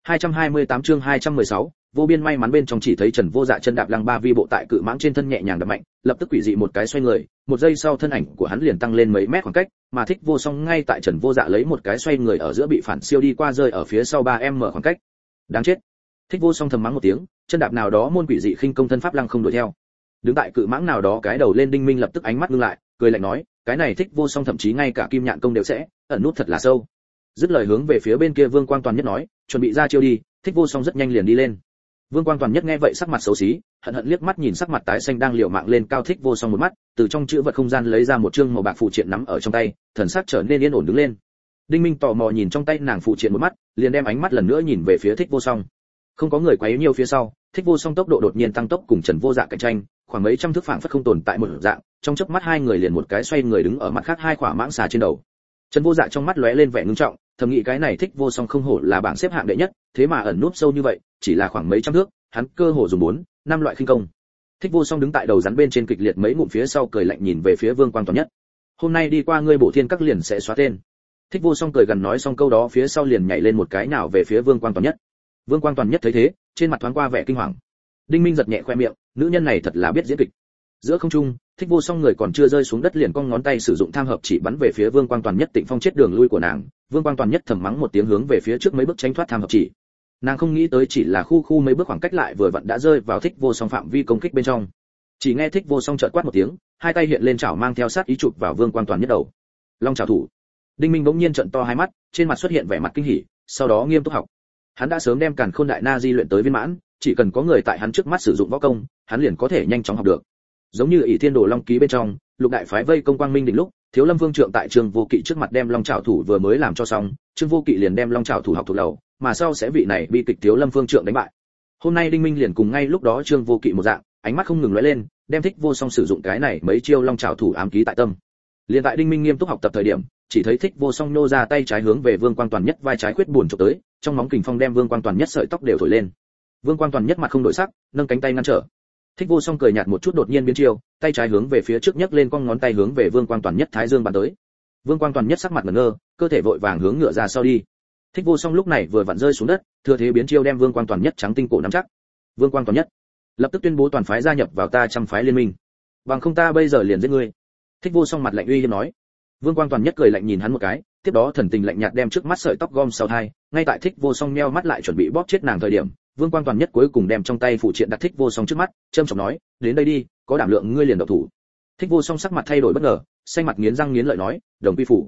228 chương 216, vô biên may mắn bên trong chỉ thấy Trần Vô Dạ chân đạp lăng ba vi bộ tại cự mãng trên thân nhẹ nhàng đập mạnh, lập tức quỷ dị một cái xoay người, một giây sau thân ảnh của hắn liền tăng lên mấy mét khoảng cách, mà Thích Vô Song ngay tại Trần Vô Dạ lấy một cái xoay người ở giữa bị phản siêu đi qua rơi ở phía sau 3m khoảng cách. Đáng chết. Thích Vô Song thầm mắng một tiếng, chân đạp nào đó môn quỷ dị khinh công thân pháp lăng không đuổi theo. Đứng tại cự mãng nào đó cái đầu lên Đinh Minh lập tức ánh mắt ngưng lại, cười lạnh nói, cái này Thích Vô Song thậm chí ngay cả kim nhạn công đều sẽ ẩn nút thật là sâu. Dứt lời hướng về phía bên kia Vương Quang Toàn Nhất nói, chuẩn bị ra chiêu đi. Thích Vô Song rất nhanh liền đi lên. Vương Quang Toàn Nhất nghe vậy sắc mặt xấu xí, hận hận liếc mắt nhìn sắc mặt tái xanh đang liều mạng lên cao Thích Vô Song một mắt, từ trong chữ vật không gian lấy ra một chương màu bạc phụ triện nắm ở trong tay, thần sắc trở nên yên ổn đứng lên. Đinh Minh tò mò nhìn trong tay nàng phụ triện một mắt, liền đem ánh mắt lần nữa nhìn về phía Thích Vô Song. Không có người quấy nhiều phía sau, Thích Vô Song tốc độ đột nhiên tăng tốc cùng Trần Vô Dạ cạnh tranh, khoảng mấy trăm thước phảng phất không tồn tại một dạng, trong chớp mắt hai người liền một cái xoay người đứng ở mặt khác hai khỏa mãng xà trên đầu. Trần Vô Dạ trong mắt lóe lên vẻ ngưng trọng, thầm nghĩ cái này Thích Vô Song không hổ là bảng xếp hạng đệ nhất, thế mà ẩn núp sâu như vậy, chỉ là khoảng mấy trăm thước, hắn cơ hồ dùng 4, 5 loại khinh công. Thích Vô Song đứng tại đầu rắn bên trên kịch liệt mấy ngụm phía sau cười lạnh nhìn về phía Vương Quang Toàn Nhất. Hôm nay đi qua ngươi Bổ Thiên Các liền sẽ xóa tên. Thích Vô Song cười gần nói xong câu đó phía sau liền nhảy lên một cái nào về phía Vương Quang Toàn Nhất. Vương Quang Toàn Nhất thấy thế, trên mặt thoáng qua vẻ kinh hoàng. Đinh Minh giật nhẹ khoe miệng, nữ nhân này thật là biết diễn kịch. Giữa không trung, Thích Vô Song người còn chưa rơi xuống đất liền cong ngón tay sử dụng tham hợp chỉ bắn về phía Vương Quang Toàn Nhất Tịnh Phong chết đường lui của nàng. Vương Quang Toàn Nhất thầm mắng một tiếng hướng về phía trước mấy bước tránh thoát tham hợp chỉ. Nàng không nghĩ tới chỉ là khu mấy bước khoảng cách lại vừa vặn đã rơi vào Thích Vô Song phạm vi công kích bên trong. Chỉ nghe Thích Vô Song chợt quát một tiếng, hai tay hiện lên chảo mang theo sát ý chụp vào Vương Quang Toàn Nhất đầu. Long chảo thủ. Đinh Minh bỗng nhiên trợn to hai mắt, trên mặt xuất hiện vẻ mặt kinh hỉ, sau đó nghiêm túc học. Hắn đã sớm đem Càn Khôn Đại Na di luyện tới viên mãn, chỉ cần có người tại hắn trước mắt sử dụng võ công, hắn liền có thể nhanh chóng học được. Giống như ỷ Thiên Đồ Long ký bên trong, lục đại phái vây công Quang Minh đỉnh lúc, Thiếu Lâm Vương Trượng tại Trương Vô Kỵ trước mặt đem Long chảo thủ vừa mới làm cho xong, Trương Vô Kỵ liền đem Long chảo thủ học thuộc lầu, mà sau sẽ vị này bi kịch Thiếu Lâm Vương Trượng đánh bại. Hôm nay Đinh Minh liền cùng ngay lúc đó Trương Vô Kỵ một dạng, ánh mắt không ngừng lóe lên, đem Thích Vô Song sử dụng cái này mấy chiêu Long chảo thủ ám ký tại tâm. Liền tại Đinh Minh nghiêm túc học tập thời điểm, chỉ thấy Thích Vô Song nô ra tay trái hướng về Vương Quang Toàn Nhất vai trái khuyết buồn chụp tới, trong móng kình phong đem Vương Quang Toàn Nhất sợi tóc đều thổi lên. Vương Quang Toàn Nhất mặt không đổi sắc, nâng cánh tay ngăn trở. Thích Vô Song cười nhạt một chút đột nhiên biến chiêu, tay trái hướng về phía trước nhấc lên cong ngón tay hướng về Vương Quang Toàn Nhất thái dương bắn tới. Vương Quang Toàn Nhất sắc mặt ngẩn ngơ, cơ thể vội vàng hướng ngựa ra sau đi. Thích Vô Song lúc này vừa vặn rơi xuống đất, thừa thế biến chiêu đem Vương Quang Toàn Nhất trắng tinh cổ nắm chắc. Vương Quang Toàn Nhất lập tức tuyên bố toàn phái gia nhập vào ta trăm phái liên minh. Bằng không ta bây giờ liền giết ngươi. Thích Vô Song mặt lạnh uy hiếp nói. Vương Quang Toàn Nhất cười lạnh nhìn hắn một cái, tiếp đó thần tình lạnh nhạt đem trước mắt sợi tóc gom sau tai, ngay tại Thích Vô Song nheo mắt lại chuẩn bị bóp chết nàng thời điểm, Vương Quang Toàn Nhất cuối cùng đem trong tay phụ triện đặt Thích Vô Song trước mắt, trâm trọng nói, đến đây đi, có đảm lượng ngươi liền động thủ. Thích Vô Song sắc mặt thay đổi bất ngờ, xanh mặt nghiến răng nghiến lợi nói, đồng quy phủ.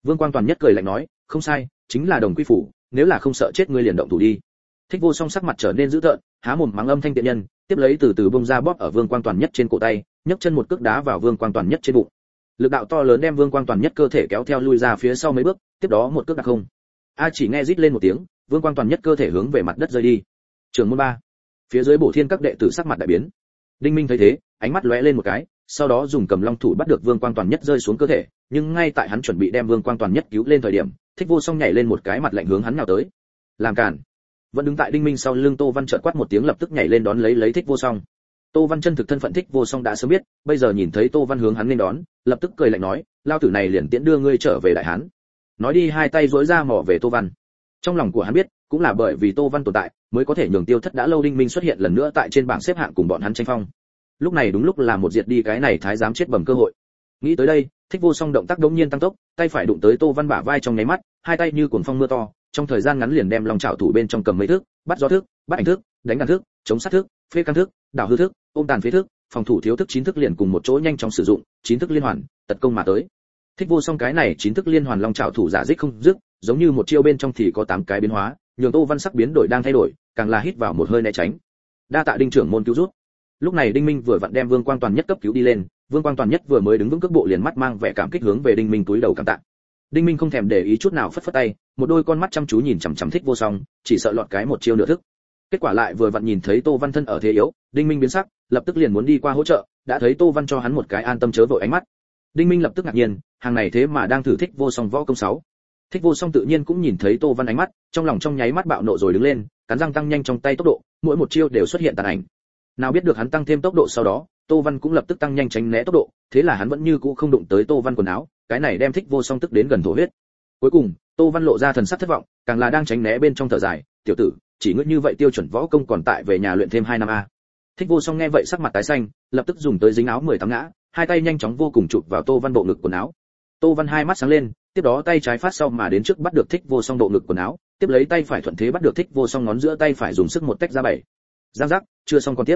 Vương Quang Toàn nhất cười lạnh nói, không sai, chính là Đồng Quy phủ, nếu là không sợ chết ngươi liền động thủ đi. Thích Vô Song sắc mặt trở nên dữ tợn, há mồm mắng âm thanh tiện nhân, tiếp lấy từ từ bung ra bóp ở Vương Quang Toàn nhất trên cổ tay, nhấc chân một cước đá vào Vương Quang Toàn nhất trên bụng. Lực đạo to lớn đem Vương Quang Toàn nhất cơ thể kéo theo lui ra phía sau mấy bước, tiếp đó một cước đạp không. A chỉ nghe rít lên một tiếng, Vương Quang Toàn nhất cơ thể hướng về mặt đất rơi đi. Trường môn 3. Phía dưới Bổ Thiên các đệ tử sắc mặt đại biến. Đinh Minh thấy thế, ánh mắt lóe lên một cái, sau đó dùng cầm long thủ bắt được Vương Quang Toàn nhất rơi xuống cơ thể, nhưng ngay tại hắn chuẩn bị đem Vương Quang Toàn nhất cứu lên thời điểm, Thích Vô Song nhảy lên một cái mặt lạnh hướng hắn nào tới. Làm cản. Vẫn đứng tại Đinh Minh sau lưng Tô Văn chợt quát một tiếng lập tức nhảy lên đón lấy Thích Vô Song. Tô Văn chân thực thân phận Thích Vô Song đã sớm biết, bây giờ nhìn thấy Tô Văn hướng hắn lên đón, lập tức cười lạnh nói, lao tử này liền tiễn đưa ngươi trở về Đại Hán. Nói đi hai tay duỗi ra mò về Tô Văn. Trong lòng của hắn biết, cũng là bởi vì Tô Văn tồn tại, mới có thể nhường Tiêu Thất đã lâu Đinh Minh xuất hiện lần nữa tại trên bảng xếp hạng cùng bọn hắn tranh phong. Lúc này đúng lúc là một diệt đi cái này thái giám chết bẩm cơ hội. Nghĩ tới đây, Thích Vô Song động tác đống nhiên tăng tốc, tay phải đụng tới Tô Văn bả vai trong nháy mắt, hai tay như cuồng phong mưa to, trong thời gian ngắn liền đem long chảo thủ bên trong cầm mấy thước, bắt gió thước, bắt ảnh thước, đánh đàn thước, chống sát thước, phê căn thước, đảo hư thước, ôm tàn phế thước, phòng thủ thiếu thức 9 thức liền cùng một chỗ nhanh chóng sử dụng, 9 thức liên hoàn, tật công mà tới. Thích Vô Song cái này 9 thức liên hoàn long chảo thủ giả dích không dứt, giống như một chiêu bên trong thì có 8 cái biến hóa, nhường Tô Văn sắc biến đổi đang thay đổi, càng là hít vào một hơi né tránh. Đa tạ Đinh trưởng môn cứu giúp. Lúc này Đinh Minh vừa vặn đem Vương Quang Toàn nhất cấp cứu đi lên, Vương Quang Toàn nhất vừa mới đứng vững cước bộ liền mắt mang vẻ cảm kích hướng về Đinh Minh túi đầu cảm tạ. Đinh Minh không thèm để ý chút nào phất phất tay, một đôi con mắt chăm chú nhìn chằm chằm Thích Vô Song, chỉ sợ lọt cái một chiêu nửa thức. Kết quả lại vừa vặn nhìn thấy Tô Văn thân ở thế yếu, Đinh Minh biến sắc, lập tức liền muốn đi qua hỗ trợ, đã thấy Tô Văn cho hắn một cái an tâm chớ vội ánh mắt. Đinh Minh lập tức ngạc nhiên, hàng này thế mà đang thử Thích Vô Song võ công 6. Thích Vô Song tự nhiên cũng nhìn thấy Tô Văn ánh mắt, trong lòng trong nháy mắt bạo nộ rồi đứng lên, cắn răng tăng nhanh trong tay tốc độ, mỗi một chiêu đều xuất hiện tàn ảnh. Nào biết được hắn tăng thêm tốc độ sau đó, Tô Văn cũng lập tức tăng nhanh tránh né tốc độ, thế là hắn vẫn như cũ không đụng tới Tô Văn quần áo, cái này đem Thích Vô Song tức đến gần thổ huyết. Cuối cùng, Tô Văn lộ ra thần sắc thất vọng, càng là đang tránh né bên trong thở dài, "Tiểu tử, chỉ ngươi như vậy tiêu chuẩn võ công còn tại về nhà luyện thêm 2 năm a." Thích Vô Song nghe vậy sắc mặt tái xanh, lập tức dùng tới dính áo 18 ngã, hai tay nhanh chóng vô cùng chụp vào Tô Văn bộ ngực quần áo. Tô Văn hai mắt sáng lên, tiếp đó tay trái phát sau mà đến trước bắt được Thích Vô Song bộ ngực quần áo, tiếp lấy tay phải thuận thế bắt được Thích Vô Song ngón giữa tay phải dùng sức một tách ra bảy. Giang giác, chưa xong còn tiếp.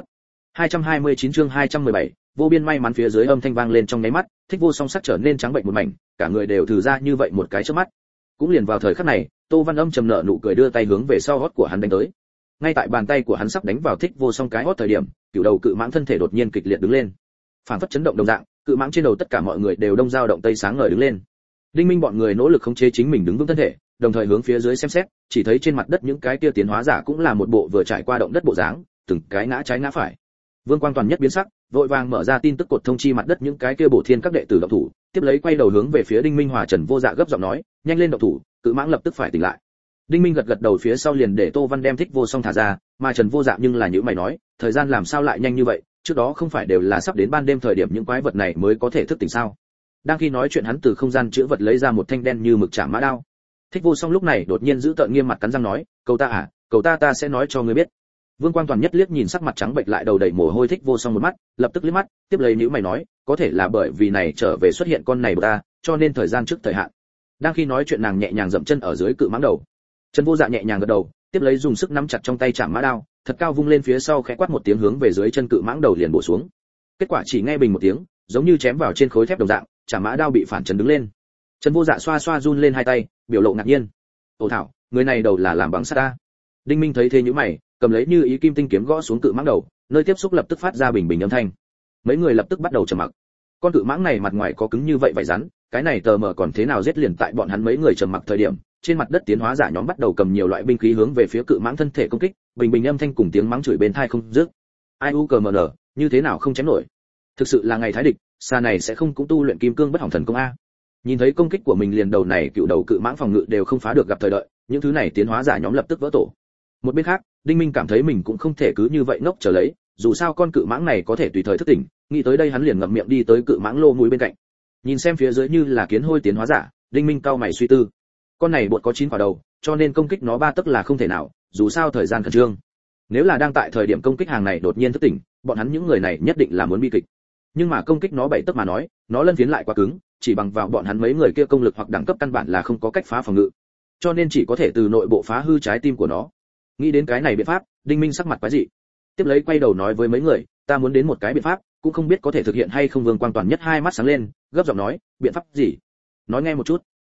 229 chương 217, vô biên may mắn phía dưới âm thanh vang lên trong nháy mắt, Thích Vô Song sắc trở nên trắng bệnh một mảnh, cả người đều thử ra như vậy một cái chớp mắt. Cũng liền vào thời khắc này, Tô Văn âm trầm nợ nụ cười đưa tay hướng về sau hót của hắn đánh tới. Ngay tại bàn tay của hắn sắp đánh vào Thích Vô Song cái hót thời điểm, cửu đầu cự mãng thân thể đột nhiên kịch liệt đứng lên. Phản phất chấn động đồng dạng, cự mãng trên đầu tất cả mọi người đều đông dao động tây sáng ngời đứng lên. Đinh Minh bọn người nỗ lực khống chế chính mình đứng vững thân thể, đồng thời hướng phía dưới xem xét, chỉ thấy trên mặt đất những cái kia tiến hóa giả cũng là một bộ vừa trải qua động đất bộ dáng, từng cái ngã trái ngã phải. Vương Quang Toàn nhất biến sắc, vội vàng mở ra tin tức cột thông chi mặt đất những cái kia Bổ Thiên các đệ tử động thủ, tiếp lấy quay đầu hướng về phía Đinh Minh Hòa Trần Vô Dạ gấp giọng nói, nhanh lên động thủ, cự mãng lập tức phải tỉnh lại. Đinh Minh gật gật đầu phía sau liền để Tô Văn đem Thích Vô Song thả ra, mà Trần Vô Dạ nhưng là nhíu mày nói, thời gian làm sao lại nhanh như vậy, trước đó không phải đều là sắp đến ban đêm thời điểm những quái vật này mới có thể thức tỉnh sao? Đang khi nói chuyện hắn từ không gian chứa vật lấy ra một thanh đen như mực chạm mã đao. Thích Vô Song lúc này đột nhiên giữ tợn nghiêm mặt cắn răng nói, cầu ta à, cầu ta sẽ nói cho ngươi biết. Vương Quang Toàn nhất liếc nhìn sắc mặt trắng bệch lại đầu đầy mồ hôi Thích Vô Song một mắt, lập tức liếc mắt, tiếp lấy nhíu mày nói, có thể là bởi vì này trở về xuất hiện con này của ta, cho nên thời gian trước thời hạn. Đang khi nói chuyện nàng nhẹ nhàng dậm chân ở dưới cự mãng đầu. Trần Vô Dạ nhẹ nhàng gật đầu, tiếp lấy dùng sức nắm chặt trong tay chạm mã đao, thật cao vung lên phía sau khẽ quát một tiếng hướng về dưới chân cự mãng đầu liền bổ xuống. Kết quả chỉ nghe bình một tiếng, giống như chém vào trên khối thép đồng dạng, chạm mã đao bị phản chấn đứng lên. Trần Vô Dạ xoa xoa run lên hai tay, biểu lộ ngạc nhiên. Ồ thảo, người này đầu là làm bằng sắt ta. Đinh Minh thấy thế nhíu mày, cầm lấy như ý kim tinh kiếm gõ xuống cự mãng đầu, nơi tiếp xúc lập tức phát ra bình bình âm thanh. Mấy người lập tức bắt đầu trầm mặc. Con cự mãng này mặt ngoài có cứng như vậy vảy rắn, cái này tờ mờ còn thế nào giết liền tại bọn hắn mấy người trầm mặc thời điểm, trên mặt đất tiến hóa giả nhóm bắt đầu cầm nhiều loại binh khí hướng về phía cự mãng thân thể công kích, bình bình âm thanh cùng tiếng mắng chửi bên tai không dứt. Ai u cờ mờ nở, như thế nào không chém nổi? Thực sự là ngày thái địch, xa này sẽ không cũng tu luyện kim cương bất hỏng thần công a. Nhìn thấy công kích của mình liền đầu này cựu đầu cự mãng phòng ngự đều không phá được gặp thời đợi, những thứ này tiến hóa giả nhóm lập tức vỡ tổ. Một bên khác, Đinh Minh cảm thấy mình cũng không thể cứ như vậy ngốc chờ lấy, dù sao con cự mãng này có thể tùy thời thức tỉnh, nghĩ tới đây hắn liền ngậm miệng đi tới cự mãng lô mũi bên cạnh. Nhìn xem phía dưới như là kiến hôi tiến hóa giả, Đinh Minh cau mày suy tư. Con này bột có 9 quả đầu, cho nên công kích nó 3 tấc là không thể nào, dù sao thời gian khẩn trương. Nếu là đang tại thời điểm công kích hàng này đột nhiên thức tỉnh, bọn hắn những người này nhất định là muốn bi kịch. Nhưng mà công kích nó 7 tấc mà nói, nó lân phiến lại quá cứng, chỉ bằng vào bọn hắn mấy người kia công lực hoặc đẳng cấp căn bản là không có cách phá phòng ngự. Cho nên chỉ có thể từ nội bộ phá hư trái tim của nó. Nghĩ đến cái này biện pháp, Đinh Minh sắc mặt quái dị. Tiếp lấy quay đầu nói với mấy người, ta muốn đến một cái biện pháp, cũng không biết có thể thực hiện hay không. Vương Quang Toàn nhất hai mắt sáng lên, gấp giọng nói, biện pháp gì? Nói nghe một chút.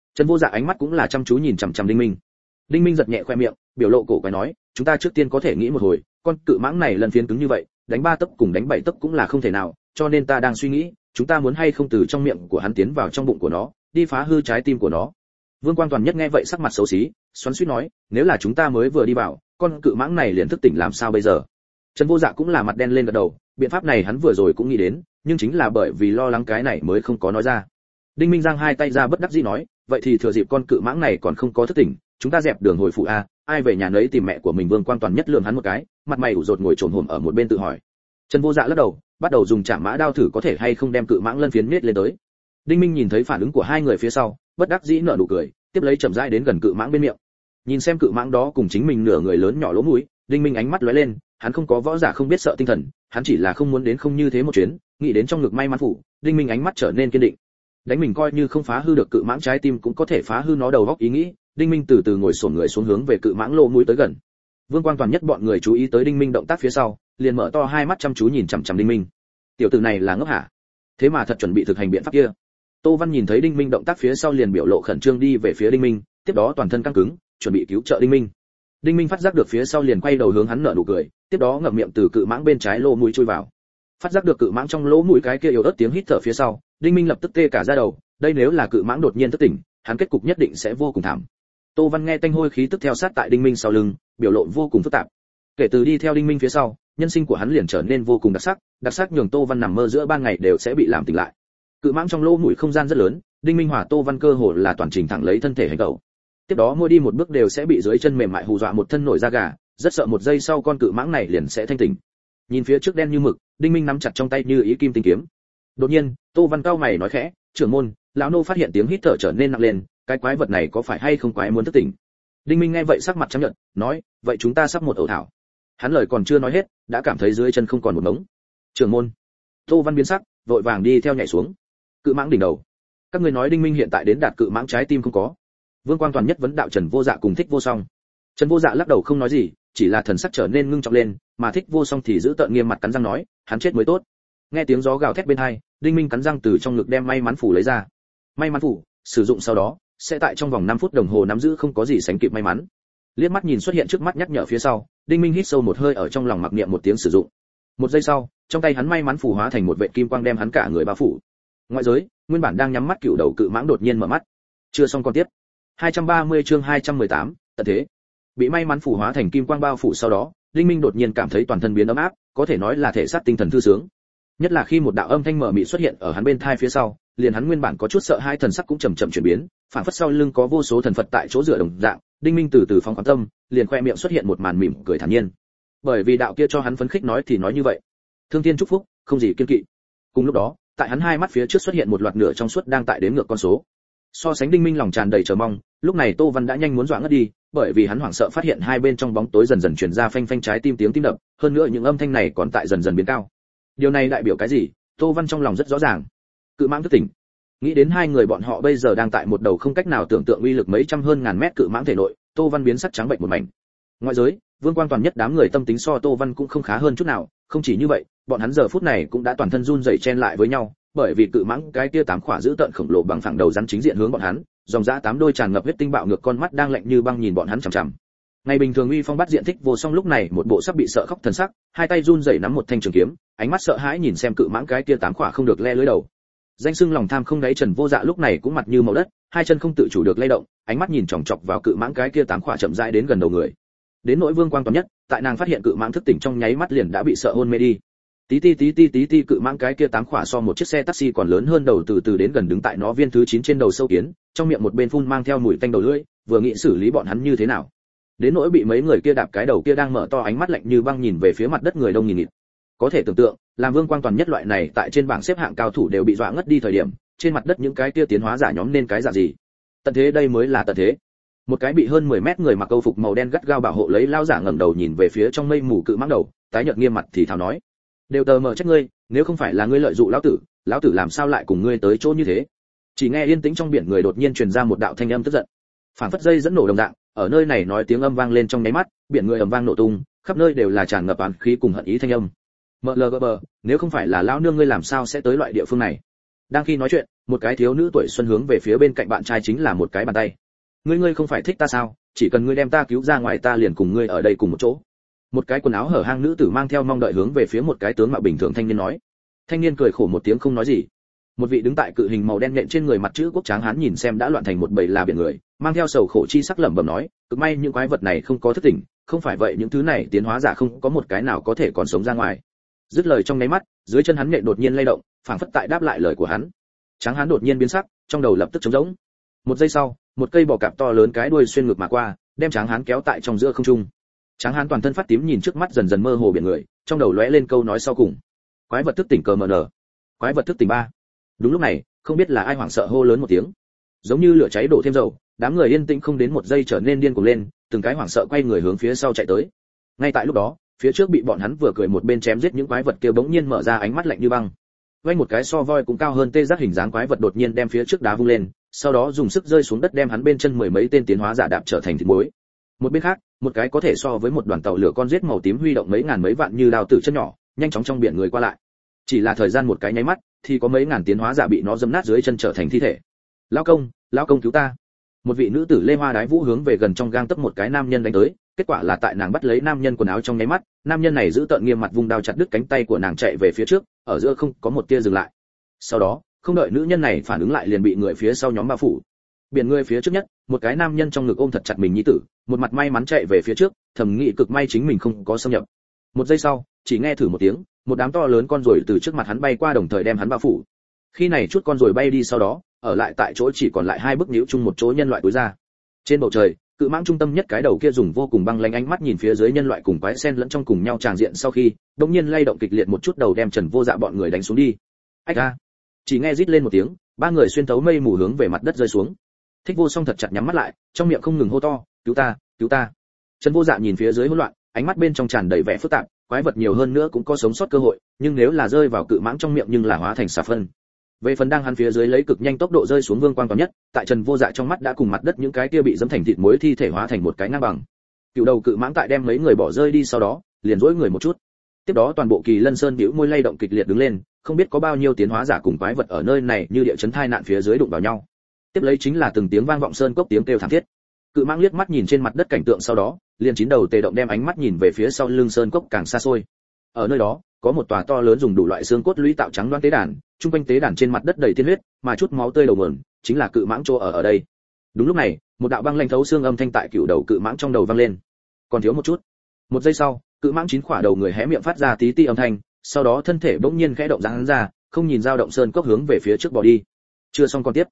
Trần Vô Dạ ánh mắt cũng là chăm chú nhìn chằm chằm Đinh Minh. Đinh Minh giật nhẹ khoe miệng, biểu lộ cổ quái nói, chúng ta trước tiên có thể nghĩ một hồi, con cự mãng này lần phiến cứng như vậy, đánh 3 tấc cùng đánh 7 tấc cũng là không thể nào, cho nên ta đang suy nghĩ, chúng ta muốn hay không từ trong miệng của hắn tiến vào trong bụng của nó, đi phá hư trái tim của nó. Vương Quang Toàn Nhất nghe vậy sắc mặt xấu xí, xoắn xuýt nói, nếu là chúng ta mới vừa đi vào, con cự mãng này liền thức tỉnh làm sao bây giờ? Trần Vô Dạ cũng là mặt đen lên gật đầu, biện pháp này hắn vừa rồi cũng nghĩ đến, nhưng chính là bởi vì lo lắng cái này mới không có nói ra. Đinh Minh giang hai tay ra bất đắc dĩ nói, vậy thì thừa dịp con cự mãng này còn không có thức tỉnh, chúng ta dẹp đường hồi phụ a, ai về nhà nấy tìm mẹ của mình. Vương Quang Toàn Nhất lườm hắn một cái, mặt mày ủ rột ngồi trồn hổm ở một bên tự hỏi. Trần Vô Dạ lắc đầu, bắt đầu dùng chạm mã đao thử có thể hay không đem cự mãng lân phiến miết lên tới. Đinh Minh nhìn thấy phản ứng của hai người phía sau, bất đắc dĩ nở nụ cười, tiếp lấy chậm rãi đến gần cự mãng bên miệng. Nhìn xem cự mãng đó cùng chính mình nửa người lớn nhỏ lỗ mũi, Đinh Minh ánh mắt lóe lên, hắn không có võ giả không biết sợ tinh thần, hắn chỉ là không muốn đến không như thế một chuyến, nghĩ đến trong ngực may mắn phủ, Đinh Minh ánh mắt trở nên kiên định. Đánh mình coi như không phá hư được cự mãng trái tim cũng có thể phá hư nó đầu óc ý nghĩ, Đinh Minh từ từ ngồi xổm người xuống hướng về cự mãng lỗ mũi tới gần. Vương Quang Toàn Nhất bọn người chú ý tới Đinh Minh động tác phía sau, liền mở to hai mắt chăm chú nhìn chằm chằm Đinh Minh. Tiểu tử này là ngốc hả? Thế mà thật chuẩn bị thực hành biện pháp kia. Tô Văn nhìn thấy Đinh Minh động tác phía sau liền biểu lộ khẩn trương đi về phía Đinh Minh, tiếp đó toàn thân căng cứng, chuẩn bị cứu trợ Đinh Minh. Đinh Minh phát giác được phía sau liền quay đầu hướng hắn nở nụ cười, tiếp đó ngậm miệng từ cự mãng bên trái lỗ mũi chui vào. Phát giác được cự mãng trong lỗ mũi cái kia yếu ớt tiếng hít thở phía sau, Đinh Minh lập tức tê cả da đầu, đây nếu là cự mãng đột nhiên thức tỉnh, hắn kết cục nhất định sẽ vô cùng thảm. Tô Văn nghe tanh hôi khí tức theo sát tại Đinh Minh sau lưng, biểu lộ vô cùng phức tạp. Kể từ đi theo Đinh Minh phía sau, nhân sinh của hắn liền trở nên vô cùng đặc sắc nhường Tô Văn nằm mơ giữa ban ngày đều sẽ bị làm tỉnh lại. Cự mãng trong lỗ mũi không gian rất lớn, Đinh Minh hòa Tô Văn cơ hồ là toàn trình thẳng lấy thân thể hành động. Tiếp đó mỗi đi một bước đều sẽ bị dưới chân mềm mại hù dọa một thân nổi da gà, rất sợ một giây sau con cự mãng này liền sẽ thanh tỉnh. Nhìn phía trước đen như mực, Đinh Minh nắm chặt trong tay như ý kim tinh kiếm. Đột nhiên, Tô Văn cao mày nói khẽ, trưởng môn, lão nô phát hiện tiếng hít thở trở nên nặng lên, cái quái vật này có phải hay không quái muốn thức tỉnh? Đinh Minh nghe vậy sắc mặt trắng nhợt, nói, vậy chúng ta sắp một ẩu thảo. Hắn lời còn chưa nói hết, đã cảm thấy dưới chân không còn một mống. Trưởng môn. Tô Văn biến sắc, vội vàng đi theo nhảy xuống. Cự mãng đỉnh đầu. Các ngươi nói Đinh Minh hiện tại đến đạt cự mãng trái tim không có? Vương Quang Toàn Nhất vấn đạo Trần Vô Dạ cùng Thích Vô Song. Trần Vô Dạ lắc đầu không nói gì, chỉ là thần sắc trở nên ngưng trọng lên, mà Thích Vô Song thì giữ tợn nghiêm mặt cắn răng nói, hắn chết mới tốt. Nghe tiếng gió gào thét bên hai, Đinh Minh cắn răng từ trong ngực đem may mắn phủ lấy ra. May mắn phủ, sử dụng sau đó, sẽ tại trong vòng 5 phút đồng hồ nắm giữ không có gì sánh kịp may mắn. Liếc mắt nhìn xuất hiện trước mắt nhắc nhở phía sau, Đinh Minh hít sâu một hơi ở trong lòng mặc niệm một tiếng sử dụng. Một giây sau, trong tay hắn may mắn phủ hóa thành một vệt kim quang đem hắn cả người bao phủ. Ngoại giới, nguyên bản đang nhắm mắt cựu đầu cự mãng đột nhiên mở mắt. Chưa xong con tiếp. 230 chương 218, tận thế. Bị may mắn phủ hóa thành kim quang bao phủ sau đó, Đinh Minh đột nhiên cảm thấy toàn thân biến ấm áp, có thể nói là thể xác tinh thần thư sướng. Nhất là khi một đạo âm thanh mờ mịt xuất hiện ở hắn bên tai phía sau, liền hắn nguyên bản có chút sợ hai thần sắc cũng chậm chậm chuyển biến, phản phất sau lưng có vô số thần Phật tại chỗ dựa đồng dạng, Đinh Minh từ từ phóng khoáng tâm, liền khoe miệng xuất hiện một màn mỉm cười thản nhiên. Bởi vì đạo kia cho hắn phấn khích nói thì nói như vậy, thương thiên chúc phúc, không gì kiên kỵ. Cùng lúc đó, tại hắn hai mắt phía trước xuất hiện một loạt nửa trong suốt đang tại đếm ngược con số. So sánh Đinh Minh lòng tràn đầy chờ mong, lúc này Tô Văn đã nhanh muốn dọa ngất đi, bởi vì hắn hoảng sợ phát hiện hai bên trong bóng tối dần dần truyền ra phanh phanh trái tim tiếng tim đập, hơn nữa những âm thanh này còn tại dần dần biến cao. Điều này đại biểu cái gì? Tô Văn trong lòng rất rõ ràng. Cự mãng thức tỉnh. Nghĩ đến hai người bọn họ bây giờ đang tại một đầu không cách nào tưởng tượng uy lực mấy trăm hơn ngàn mét cự mãng thể nội, Tô Văn biến sắc trắng bệch một mảnh. Ngoại giới, Vương Quang Toàn Nhất đám người tâm tính so Tô Văn cũng không khá hơn chút nào, không chỉ như vậy, bọn hắn giờ phút này cũng đã toàn thân run rẩy chen lại với nhau, bởi vì cự mãng cái kia tám khỏa giữ tận khổng lồ bằng phẳng đầu rắn chính diện hướng bọn hắn, dòng dã tám đôi tràn ngập huyết tinh bạo ngược con mắt đang lạnh như băng nhìn bọn hắn chằm chằm. Ngày bình thường uy phong bắt diện Thích Vô Song lúc này một bộ sắp bị sợ khóc thần sắc, hai tay run rẩy nắm một thanh trường kiếm, ánh mắt sợ hãi nhìn xem cự mãng cái kia tám khỏa không được le lưới đầu. Danh xưng lòng tham không đáy Trần Vô Dạ lúc này cũng mặt như màu đất, hai chân không tự chủ được lay động, ánh mắt nhìn chòng chọc vào cự mãng cái kia tám khỏa chậm rãi đến gần đầu người. Đến nỗi Vương Quang Toàn Nhất, tại nàng phát hiện cự mãng thức tỉnh trong nháy mắt liền đã bị sợ hôn mê đi. Tí ti cự mãng cái kia tám khỏa so một chiếc xe taxi còn lớn hơn đầu từ từ đến gần đứng tại nó viên thứ 9 trên đầu sâu kiến, trong miệng một bên phun mang theo mùi tanh đầu lưỡi, vừa nghĩ xử lý bọn hắn như thế nào. Đến nỗi bị mấy người kia đạp cái đầu kia đang mở to ánh mắt lạnh như băng nhìn về phía mặt đất người đông nghìn nghịt. Có thể tưởng tượng, làm Vương Quang Toàn Nhất loại này tại trên bảng xếp hạng cao thủ đều bị dọa ngất đi thời điểm, trên mặt đất những cái kia tiến hóa giả nhóm nên cái dạng gì. Tận thế đây mới là tận thế. Một cái bị hơn 10 mét người mặc câu phục màu đen gắt gao bảo hộ lấy lao giả ngẩng đầu nhìn về phía trong mây mù cự mãng đầu, tái nhợt nghiêm mặt thì thào nói: "Đều tờ mờ trách ngươi, nếu không phải là ngươi lợi dụng lão tử làm sao lại cùng ngươi tới chỗ như thế?" Chỉ nghe yên tĩnh trong biển người đột nhiên truyền ra một đạo thanh âm tức giận. Phản phất dây dẫn nổ đồng dạng, ở nơi này nói tiếng âm vang lên trong nháy mắt, biển người ầm vang nổ tung, khắp nơi đều là tràn ngập oán khí cùng hận ý thanh âm. MLGB, nếu không phải là lão nương ngươi làm sao sẽ tới loại địa phương này? Đang khi nói chuyện, một cái thiếu nữ tuổi xuân hướng về phía bên cạnh bạn trai chính là một cái bàn tay. Ngươi không phải thích ta sao, chỉ cần ngươi đem ta cứu ra ngoài ta liền cùng ngươi ở đây cùng một chỗ. Một cái quần áo hở hang nữ tử mang theo mong đợi hướng về phía một cái tướng mạo bình thường thanh niên nói. Thanh niên cười khổ một tiếng không nói gì. Một vị đứng tại cự hình màu đen nhện trên người mặt chữ quốc tráng hán nhìn xem đã loạn thành một bầy là biển người, mang theo sầu khổ chi sắc lẩm bẩm nói, cực may những quái vật này không có thức tỉnh, không phải vậy những thứ này tiến hóa giả không có một cái nào có thể còn sống ra ngoài. Dứt lời trong nháy mắt, dưới chân hắn nhện đột nhiên lay động, phảng phất tại đáp lại lời của hắn. Tráng hán đột nhiên biến sắc, trong đầu lập tức trống rỗng. Một giây sau, một cây bò cạp to lớn cái đuôi xuyên ngược mà qua, đem tráng hán kéo tại trong giữa không trung. Tráng hán toàn thân phát tím nhìn trước mắt dần dần mơ hồ biển người, trong đầu lóe lên câu nói sau cùng: quái vật thức tỉnh cờ mờ nở, quái vật thức tỉnh 3. Đúng lúc này, không biết là ai hoảng sợ hô lớn một tiếng, giống như lửa cháy đổ thêm dầu, đám người yên tĩnh không đến một giây trở nên điên cuồng lên, từng cái hoảng sợ quay người hướng phía sau chạy tới. Ngay tại lúc đó, phía trước bị bọn hắn vừa cười một bên chém giết những quái vật kia bỗng nhiên mở ra ánh mắt lạnh như băng. Vây một cái so voi cũng cao hơn tê giác hình dáng quái vật đột nhiên đem phía trước đá vung lên, sau đó dùng sức rơi xuống đất đem hắn bên chân mười mấy tên tiến hóa giả đạp trở thành thịt muối. Một bên khác, một cái có thể so với một đoàn tàu lửa con giết màu tím huy động mấy ngàn mấy vạn như đao tử chân nhỏ, nhanh chóng trong biển người qua lại. Chỉ là thời gian một cái nháy mắt, thì có mấy ngàn tiến hóa giả bị nó dẫm nát dưới chân trở thành thi thể. Lão công cứu ta! Một vị nữ tử lê hoa đái vũ hướng về gần trong gang tấc một cái nam nhân đánh tới, kết quả là tại nàng bắt lấy nam nhân quần áo trong nháy mắt, nam nhân này giữ tợn nghiêm mặt vung đao chặt đứt cánh tay của nàng chạy về phía trước, ở giữa không có một tia dừng lại. Sau đó, không đợi nữ nhân này phản ứng lại liền bị người phía sau nhóm bao phủ. Biển người phía trước nhất, một cái nam nhân trong ngực ôm thật chặt mình nhi tử, một mặt may mắn chạy về phía trước, thầm nghĩ cực may chính mình không có xâm nhập. Một giây sau, chỉ nghe thử một tiếng, một đám to lớn con ruồi từ trước mặt hắn bay qua đồng thời đem hắn bao phủ. Khi này chút con ruồi bay đi sau đó, ở lại tại chỗ chỉ còn lại hai bức nhíu chung một chỗ nhân loại túi ra. Trên bầu trời, cự mãng trung tâm nhất cái đầu kia dùng vô cùng băng lãnh ánh mắt nhìn phía dưới nhân loại cùng quái sen lẫn trong cùng nhau tràng diện sau khi, đột nhiên lay động kịch liệt một chút đầu đem Trần Vô Dạ bọn người đánh xuống đi. Ách a! Chỉ nghe rít lên một tiếng, ba người xuyên thấu mây mù hướng về mặt đất rơi xuống. Thích Vô Song thật chặt nhắm mắt lại, trong miệng không ngừng hô to, cứu ta, cứu ta. Trần Vô Dạ nhìn phía dưới hỗn loạn, ánh mắt bên trong tràn đầy vẻ phức tạp, quái vật nhiều hơn nữa cũng có sống sót cơ hội, nhưng nếu là rơi vào cự mãng trong miệng nhưng là hóa thành xà phân. Về phần đang hắn phía dưới lấy cực nhanh tốc độ rơi xuống vương quang toàn nhất, tại Trần Vô Dạ trong mắt đã cùng mặt đất những cái kia bị dẫm thành thịt muối thi thể hóa thành một cái ngang bằng. Cựu đầu cự mãng tại đem mấy người bỏ rơi đi sau đó, liền duỗi người một chút. Tiếp đó toàn bộ Kỳ Lân Sơn bĩu môi lay động kịch liệt đứng lên, không biết có bao nhiêu tiến hóa giả cùng quái vật ở nơi này như địa chấn thai nạn phía dưới đụng vào nhau. Tiếp lấy chính là từng tiếng vang vọng sơn cốc tiếng kêu thảm thiết. Cự mãng liếc mắt nhìn trên mặt đất cảnh tượng sau đó, liền chín đầu tề động đem ánh mắt nhìn về phía sau lưng sơn cốc càng xa xôi. Ở nơi đó, có một tòa to lớn dùng đủ loại xương cốt lũy tạo trắng đoán tế đàn, trung quanh tế đàn trên mặt đất đầy tiên huyết, mà chút máu tươi đầu nguồn chính là cự mãng chỗ ở đây. Đúng lúc này, một đạo băng lanh thấu xương âm thanh tại cựu đầu cự mãng trong đầu vang lên. Còn thiếu một chút. Một giây sau, cự mãng chín khỏa đầu người hé miệng phát ra tí ti âm thanh, sau đó thân thể bỗng nhiên khẽ động giãn ra, không nhìn dao động sơn cốc hướng về phía trước bỏ đi. Chưa xong còn tiếp.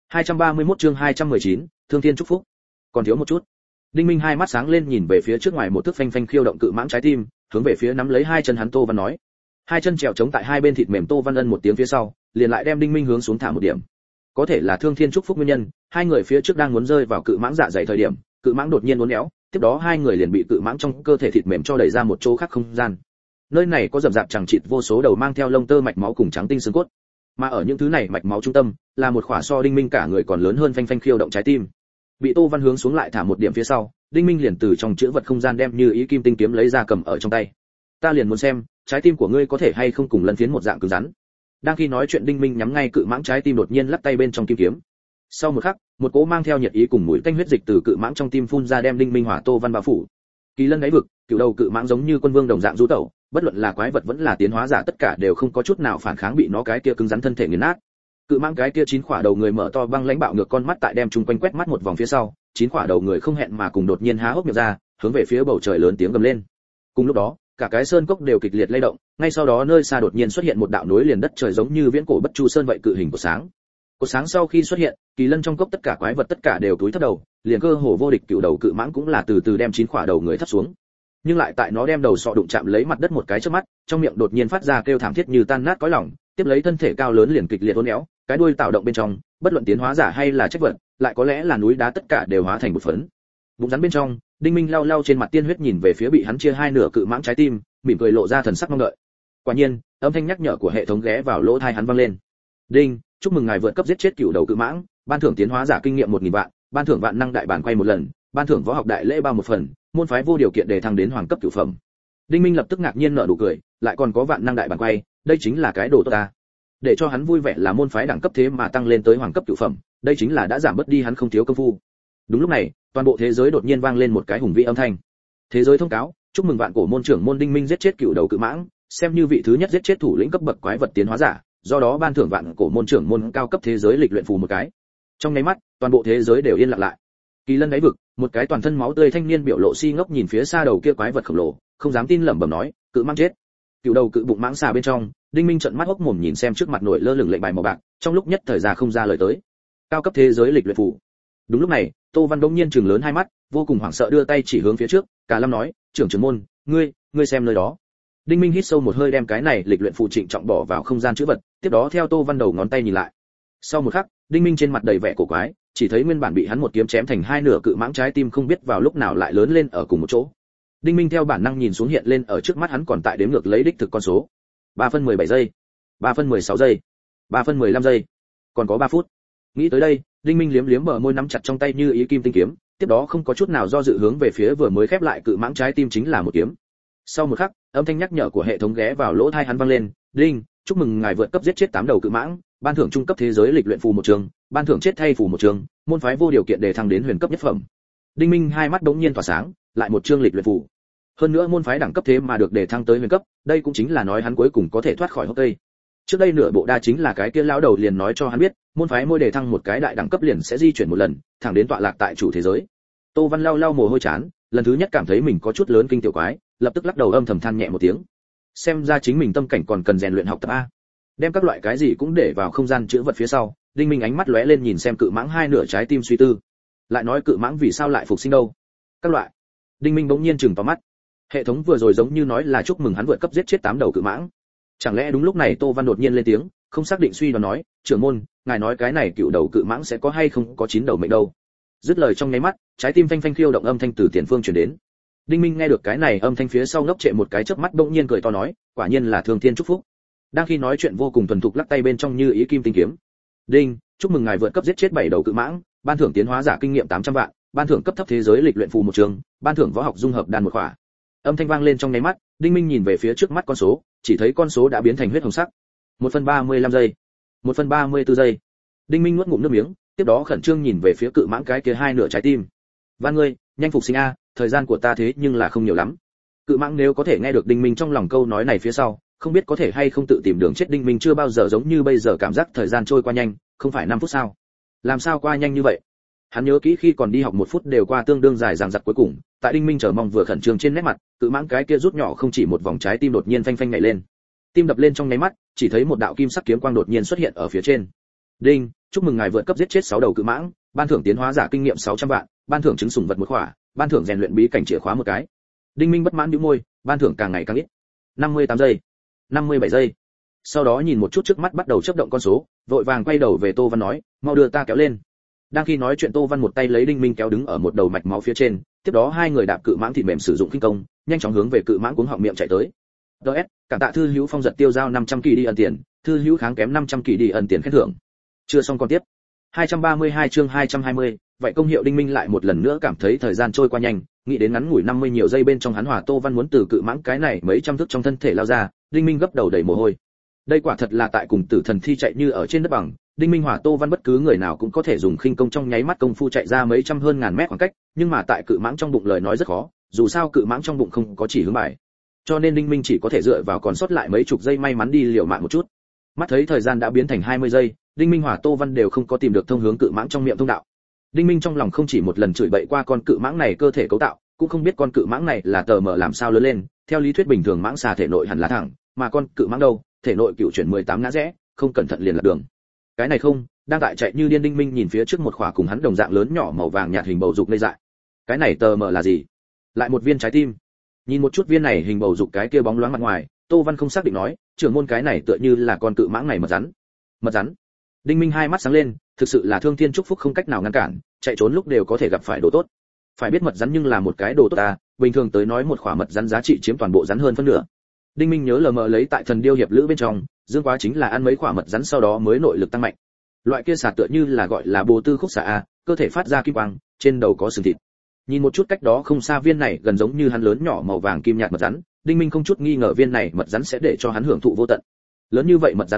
231 chương 219, Thương Thiên chúc phúc. Còn thiếu một chút. Đinh Minh hai mắt sáng lên nhìn về phía trước ngoài một thước phanh phanh khiêu động cự mãng trái tim, hướng về phía nắm lấy hai chân hắn Tô Văn nói. Hai chân trèo chống tại hai bên thịt mềm Tô Văn ân một tiếng phía sau, liền lại đem Đinh Minh hướng xuống thả một điểm. Có thể là Thương Thiên chúc phúc nguyên nhân, hai người phía trước đang muốn rơi vào cự mãng dạ dày thời điểm, cự mãng đột nhiên uốn éo, tiếp đó hai người liền bị cự mãng trong cơ thể thịt mềm cho đẩy ra một chỗ khác không gian. Nơi này có rậm rạp chẳng chịt vô số đầu mang theo lông tơ mạch máu cùng trắng tinh xương cốt, mà ở những thứ này mạch máu trung tâm là một khỏa so Đinh Minh cả người còn lớn hơn phanh phanh khiêu động trái tim. Bị Tô Văn hướng xuống lại thả một điểm phía sau, Đinh Minh liền từ trong chữ vật không gian đem như ý kim tinh kiếm lấy ra cầm ở trong tay. Ta liền muốn xem, trái tim của ngươi có thể hay không cùng lân phiến một dạng cứng rắn. Đang khi nói chuyện Đinh Minh nhắm ngay cự mãng trái tim đột nhiên lắc tay bên trong kim kiếm. Sau một khắc, một cỗ mang theo nhiệt ý cùng mùi tanh huyết dịch từ cự mãng trong tim phun ra đem Đinh Minh hỏa Tô Văn bao phủ. Kỳ Lân đáy vực, cựu đầu cự mãng giống như quân vương đồng dạng du tẩu, bất luận là quái vật vẫn là tiến hóa giả tất cả đều không có chút nào phản kháng bị nó cái kia cứng rắn thân thể nghiền nát. Cự mãng cái kia chín khỏa đầu người mở to băng lãnh bạo ngược con mắt tại đem chung quanh quét mắt một vòng phía sau, chín khỏa đầu người không hẹn mà cùng đột nhiên há hốc miệng ra, hướng về phía bầu trời lớn tiếng gầm lên. Cùng lúc đó, cả cái sơn cốc đều kịch liệt lay động, ngay sau đó nơi xa đột nhiên xuất hiện một đạo nối liền đất trời giống như viễn cổ bất chu sơn vậy cự hình của sáng. Cột sáng sau khi xuất hiện, Kỳ Lân trong cốc tất cả quái vật tất cả đều cúi thấp đầu, liền cơ hồ vô địch cựu đầu cự mãng cũng là từ từ đem chín khỏa đầu người thấp xuống. Nhưng lại tại nó đem đầu sọ đụng chạm lấy mặt đất một cái trước mắt, trong miệng đột nhiên phát ra kêu thảm thiết như tan nát cõi lòng, tiếp lấy thân thể cao lớn liền kịch liệt uốn éo, cái đuôi tạo động bên trong, bất luận tiến hóa giả hay là trách vật, lại có lẽ là núi đá tất cả đều hóa thành một phấn. Bụng rắn bên trong, Đinh Minh lau lau trên mặt tiên huyết nhìn về phía bị hắn chia hai nửa cự mãng trái tim, mỉm cười lộ ra thần sắc mong đợi. Quả nhiên, âm thanh nhắc nhở của hệ thống ghé vào lỗ tai hắn vang lên. Đinh, chúc mừng ngài vượt cấp giết chết cựu đầu cự mãng, ban thưởng tiến hóa giả kinh nghiệm 1000 vạn, ban thưởng vạn năng đại bản quay một lần, ban thưởng võ học đại lễ bao một phần, môn phái vô điều kiện đề thăng đến hoàng cấp cửu phẩm. Đinh Minh lập tức ngạc nhiên nở nụ cười, lại còn có vạn năng đại bản quay, đây chính là cái đồ tốt ta. Để cho hắn vui vẻ là môn phái đẳng cấp thế mà tăng lên tới hoàng cấp cửu phẩm, đây chính là đã giảm bớt đi hắn không thiếu công phu. Đúng lúc này, toàn bộ thế giới đột nhiên vang lên một cái hùng vĩ âm thanh. Thế giới thông cáo, chúc mừng vạn cổ môn trưởng môn Đinh Minh giết chết cựu đầu cự mãng, xem như vị thứ nhất giết chết thủ lĩnh cấp bậc quái vật tiến hóa giả, do đó ban thưởng vạn cổ môn trưởng môn cao cấp thế giới lịch luyện phù một cái. Trong nháy mắt, toàn bộ thế giới đều yên lặng lại. Kỳ Lân đáy vực, một cái toàn thân máu tươi thanh niên biểu lộ si ngốc nhìn phía xa đầu kia quái vật khổng lồ, không dám tin lẩm bẩm nói, cự mãng chết. Cựu đầu cự bụng mãng xà bên trong, Đinh Minh trợn mắt hốc mồm nhìn xem trước mặt nổi lơ lửng lệnh bài màu bạc, trong lúc nhất thời ra không ra lời tới. Cao cấp thế giới lịch luyện phù. Đúng lúc này, Tô Văn đống nhiên trừng lớn hai mắt, vô cùng hoảng sợ đưa tay chỉ hướng phía trước, Cả Lâm nói, trưởng môn, ngươi xem nơi đó. Đinh Minh hít sâu một hơi đem cái này lịch luyện phù trịnh trọng bỏ vào không gian chữ vật, tiếp đó theo Tô Văn đầu ngón tay nhìn lại. Sau một khắc, Đinh Minh trên mặt đầy vẻ cổ quái, chỉ thấy nguyên bản bị hắn một kiếm chém thành hai nửa cự mãng trái tim không biết vào lúc nào lại lớn lên ở cùng một chỗ. Đinh Minh theo bản năng nhìn xuống hiện lên ở trước mắt hắn còn tại đếm ngược lấy đích thực con số. 3 phân 17 giây, 3 phân 16 giây, 3 phân 15 giây, còn có 3 phút. Nghĩ tới đây, Đinh Minh liếm liếm bờ môi nắm chặt trong tay như ý kim tinh kiếm, tiếp đó không có chút nào do dự hướng về phía vừa mới khép lại cự mãng trái tim chính là một kiếm. Sau một khắc, âm thanh nhắc nhở của hệ thống ghé vào lỗ tai hắn vang lên, "Đinh, chúc mừng ngài vượt cấp giết chết 8 đầu cự mãng, ban thưởng trung cấp thế giới lịch luyện phù một trường, ban thưởng chết thay phù một trường, môn phái vô điều kiện để thăng đến huyền cấp nhất phẩm." Đinh Minh hai mắt bỗng nhiên tỏa sáng, lại một chương lịch luyện phù. Hơn nữa môn phái đẳng cấp thế mà được để thăng tới huyền cấp, đây cũng chính là nói hắn cuối cùng có thể thoát khỏi hốc cây. Trước đây nửa bộ đa chính là cái kia lão đầu liền nói cho hắn biết, môn phái mỗi đề thăng một cái đại đẳng cấp liền sẽ di chuyển một lần, thẳng đến tọa lạc tại chủ thế giới. Tô Văn lau lau mồ hôi chán, lần thứ nhất cảm thấy mình có chút lớn kinh tiểu quái, lập tức lắc đầu âm thầm than nhẹ một tiếng. Xem ra chính mình tâm cảnh còn cần rèn luyện học tập a. Đem các loại cái gì cũng để vào không gian chứa vật phía sau, Đinh Minh ánh mắt lóe lên nhìn xem cự mãng hai nửa trái tim suy tư. Lại nói cự mãng vì sao lại phục sinh đâu? Các loại. Đinh Minh bỗng nhiên chừng to mắt. Hệ thống vừa rồi giống như nói là chúc mừng hắn vượt cấp giết chết 8 đầu cự mãng. Chẳng lẽ đúng lúc này Tô Văn đột nhiên lên tiếng, không xác định suy đoán nói, trưởng môn, ngài nói cái này cựu đầu cự mãng sẽ có hay không có 9 đầu mệnh đâu? Dứt lời trong nháy mắt, trái tim phanh phanh khiêu động âm thanh từ tiền phương truyền đến. Đinh Minh nghe được cái này âm thanh phía sau ngốc trệ một cái chớp mắt bỗng nhiên cười to nói, quả nhiên là thường thiên chúc phúc. Đang khi nói chuyện vô cùng thuần thục lắc tay bên trong như ý kim tinh kiếm. Đinh, chúc mừng ngài vượt cấp giết chết 7 đầu cự mãng, ban thưởng tiến hóa giả kinh nghiệm 800 vạn, ban thưởng cấp thấp thế giới lịch luyện phù một trường, ban thưởng võ học dung hợp đan một khỏa. Âm thanh vang lên trong nháy mắt, Đinh Minh nhìn về phía trước mắt con số, chỉ thấy con số đã biến thành huyết hồng sắc. 1 phân 35 giây, 1 phân 34 giây. Đinh Minh nuốt ngụm nước miếng, tiếp đó khẩn trương nhìn về phía cự mãng cái kia hai nửa trái tim. Van ngươi, nhanh phục sinh a, thời gian của ta thế nhưng là không nhiều lắm. Cự mãng nếu có thể nghe được Đinh Minh trong lòng câu nói này phía sau, không biết có thể hay không tự tìm đường chết. Đinh Minh chưa bao giờ giống như bây giờ cảm giác thời gian trôi qua nhanh, không phải 5 phút sao? Làm sao qua nhanh như vậy? Hắn nhớ kỹ khi còn đi học 1 phút đều qua tương đương dài dằng dặc. Cuối cùng, tại Đinh Minh chờ mong vừa khẩn trương trên nét mặt, cự mãng cái kia rút nhỏ không chỉ một vòng trái tim đột nhiên phanh phanh nhảy lên. Tim đập lên trong nháy mắt, chỉ thấy một đạo kim sắc kiếm quang đột nhiên xuất hiện ở phía trên. Đinh, chúc mừng ngài vượt cấp giết chết 6 đầu cự mãng, ban thưởng tiến hóa giả kinh nghiệm 600 vạn, ban thưởng trứng sủng vật một khỏa, ban thưởng rèn luyện bí cảnh chìa khóa một cái. Đinh Minh bất mãn nhíu môi, ban thưởng càng ngày càng ít. 58 giây, 57 giây. Sau đó nhìn một chút trước mắt bắt đầu chớp động con số, vội vàng quay đầu về Tô Văn nói, mau đưa ta kéo lên. Đang khi nói chuyện Tô Văn một tay lấy Đinh Minh kéo đứng ở một đầu mạch máu phía trên, tiếp đó hai người đạp cự mãng thịt mềm sử dụng kinh công, nhanh chóng hướng về cự mãng cuống họng miệng chạy tới. DS, cảm tạ thư hữu phong giật tiêu giao 500 kỳ đi ẩn tiền, thư hữu kháng kém 500 kỳ đi ẩn tiền khen thưởng. Chưa xong còn tiếp. 232 chương 220, vậy công hiệu Đinh Minh lại một lần nữa cảm thấy thời gian trôi qua nhanh, nghĩ đến ngắn ngủi 50 nhiều giây bên trong hắn hỏa Tô Văn muốn từ cự mãng cái này mấy trăm thước trong thân thể lao ra, Đinh Minh gấp đầu đầy mồ hôi. Đây quả thật là tại cùng tử thần thi chạy như ở trên đất bằng, Đinh Minh hỏa Tô Văn bất cứ người nào cũng có thể dùng khinh công trong nháy mắt công phu chạy ra mấy trăm hơn ngàn mét khoảng cách, nhưng mà tại cự mãng trong bụng lời nói rất khó, dù sao cự mãng trong bụng không có chỉ hướng bài. Cho nên Đinh Minh chỉ có thể dựa vào còn sót lại mấy chục giây may mắn đi liều mạng một chút. Mắt thấy thời gian đã biến thành 20 giây, Đinh Minh hỏa Tô Văn đều không có tìm được thông hướng cự mãng trong miệng thông đạo. Đinh Minh trong lòng không chỉ một lần chửi bậy qua con cự mãng này cơ thể cấu tạo, cũng không biết con cự mãng này là tờ mở làm sao lớn lên, theo lý thuyết bình thường mãng xà thể nội hẳn là thẳng, mà con cự mãng đâu, thể nội cựu chuyển 18 ngã rẽ, không cẩn thận liền lạc đường. Cái này không, đang tại chạy như điên Đinh Minh nhìn phía trước một khỏa cùng hắn đồng dạng lớn nhỏ màu vàng nhạt hình bầu dục lê dại. Cái này tờ mở là gì? Lại một viên trái tim. Nhìn một chút viên này hình bầu dục cái kia bóng loáng mặt ngoài, Tô Văn không xác định nói, trưởng môn cái này tựa như là con cự mãng này mật rắn. Mật rắn? Đinh Minh hai mắt sáng lên, thực sự là thương thiên chúc phúc không cách nào ngăn cản, chạy trốn lúc đều có thể gặp phải đồ tốt. Phải biết mật rắn nhưng là một cái đồ tốt ta, bình thường tới nói một khỏa mật rắn giá trị chiếm toàn bộ rắn hơn phân nửa. Đinh Minh nhớ lờ mờ lấy tại thần điêu hiệp lữ bên trong, Dương Quá chính là ăn mấy khỏa mật rắn sau đó mới nội lực tăng mạnh. Loại kia xà tựa như là gọi là bồ tư khúc xà a, cơ thể phát ra kim quang, trên đầu có sừng thịt. Nhìn một chút cách đó không xa viên này gần giống như hắn lớn nhỏ màu vàng kim nhạt mật rắn, Đinh Minh không chút nghi ngờ viên này mật rắn sẽ để cho hắn hưởng thụ vô tận. Lớn như vậy mật rắn a,